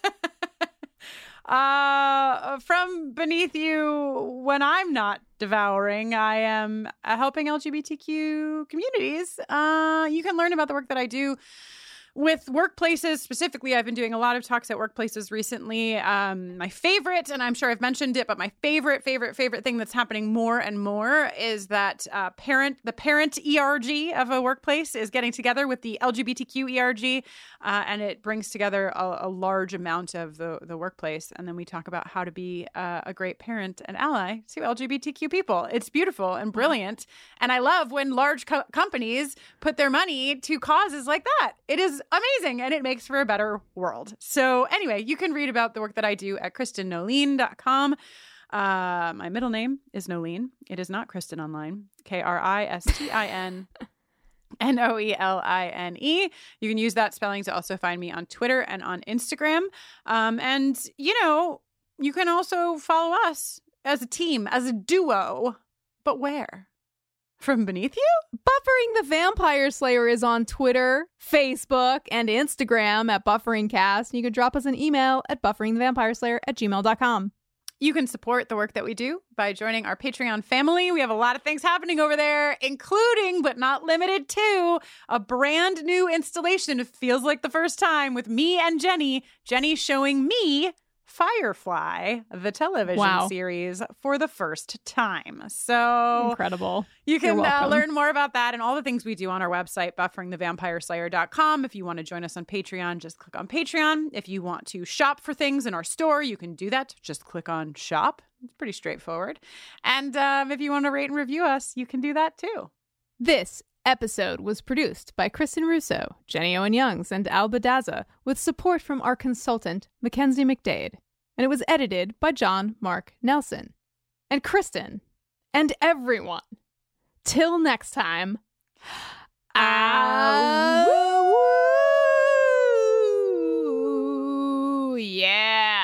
Speaker 2: From beneath you, when I'm not devouring, I am helping LGBTQ communities. You can learn about the work that I do with workplaces. Specifically, I've been doing a lot of talks at workplaces recently. My favorite, and I'm sure I've mentioned it, but my favorite thing that's happening more and more is that the parent ERG of a workplace is getting together with the LGBTQ ERG, and it brings together a large amount of the workplace. And then we talk about how to be a great parent and ally to LGBTQ people. It's beautiful and brilliant. And I love when large companies put their money to causes like that. It is amazing, and it makes for a better world. So anyway, you can read about the work that I do at KristenNoline.com. My middle name is Noline. It is not Kristen online. KristinNoeline. You can use that spelling to also find me on Twitter and on Instagram. And, you can also follow us as a team, as a duo. But where? From beneath you?
Speaker 3: Buffering the Vampire Slayer is on Twitter, Facebook, and Instagram at BufferingCast. You can drop us an email at bufferingthevampireslayer@gmail.com.
Speaker 2: You can support the work that we do by joining our Patreon family. We have a lot of things happening over there, including, but not limited to, a brand new installation. It feels like the first time with me and Jenny. Jenny showing me Firefly, the television series, for the first time. So
Speaker 3: incredible.
Speaker 2: You can learn more about that and all the things we do on our website, bufferingthevampireslayer.com. If you want to join us on Patreon, just click on Patreon. If you want to shop for things in our store, you can do that. Just click on shop. It's pretty straightforward. And if you want to rate and review us, you can do that too.
Speaker 3: This episode was produced by Kristen Russo, Jenny Owen Youngs, and Alba Daza, with support from our consultant, Mackenzie McDade. And it was edited by John Mark Nelson. And Kristen, and everyone, till next time, yeah.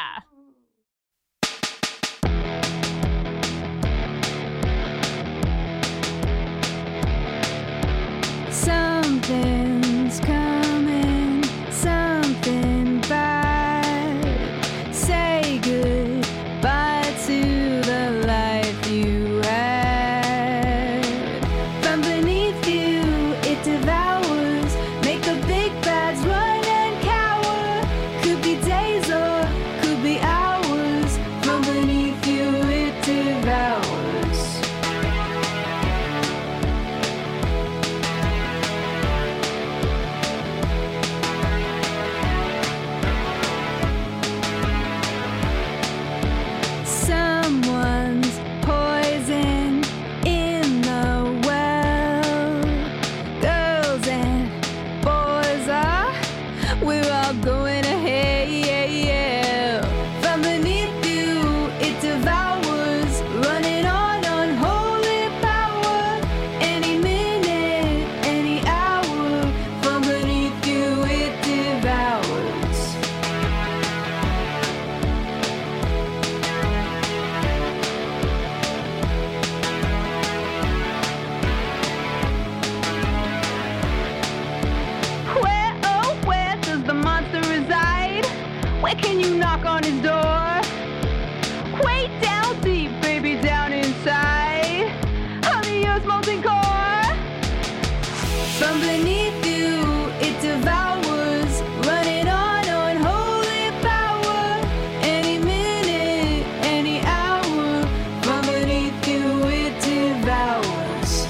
Speaker 3: Something's coming, something bad. Say goodbye to the life you had. From beneath you, it devours. Make the big bads run and cower. Could be days or
Speaker 14: Can you knock on his door? Way down deep, baby, down inside of the earth's molten core. From beneath you, it devours, running on unholy power. Any minute, any hour, from beneath you, it devours.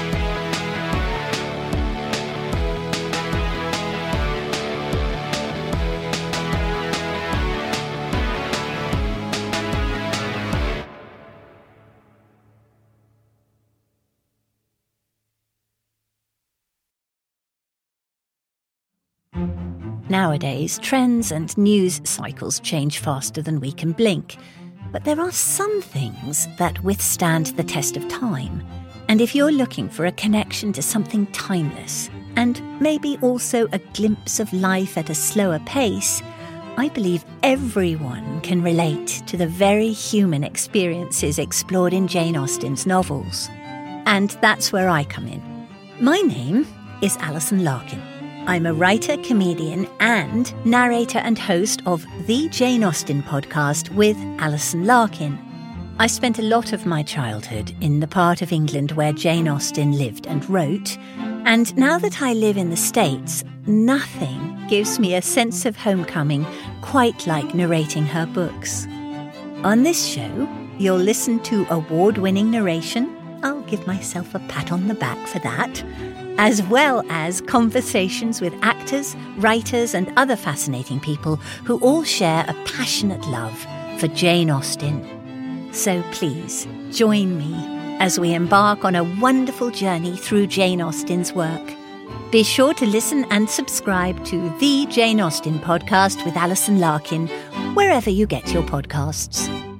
Speaker 15: Nowadays, trends and news cycles change faster than we can blink. But there are some things that withstand the test of time. And if you're looking for a connection to something timeless, and maybe also a glimpse of life at a slower pace, I believe everyone can relate to the very human experiences explored in Jane Austen's novels. And that's where I come in. My name is Alison Larkin. I'm a writer, comedian, and narrator and host of the Jane Austen podcast with Alison Larkin. I spent a lot of my childhood in the part of England where Jane Austen lived and wrote, and now that I live in the States, nothing gives me a sense of homecoming quite like narrating her books. On this show, you'll listen to award-winning narration. I'll give myself a pat on the back for that. As well as conversations with actors, writers, and other fascinating people who all share a passionate love for Jane Austen. So please, join me as we embark on a wonderful journey through Jane Austen's work. Be sure to listen and subscribe to the Jane Austen podcast with Alison Larkin, wherever you get your podcasts.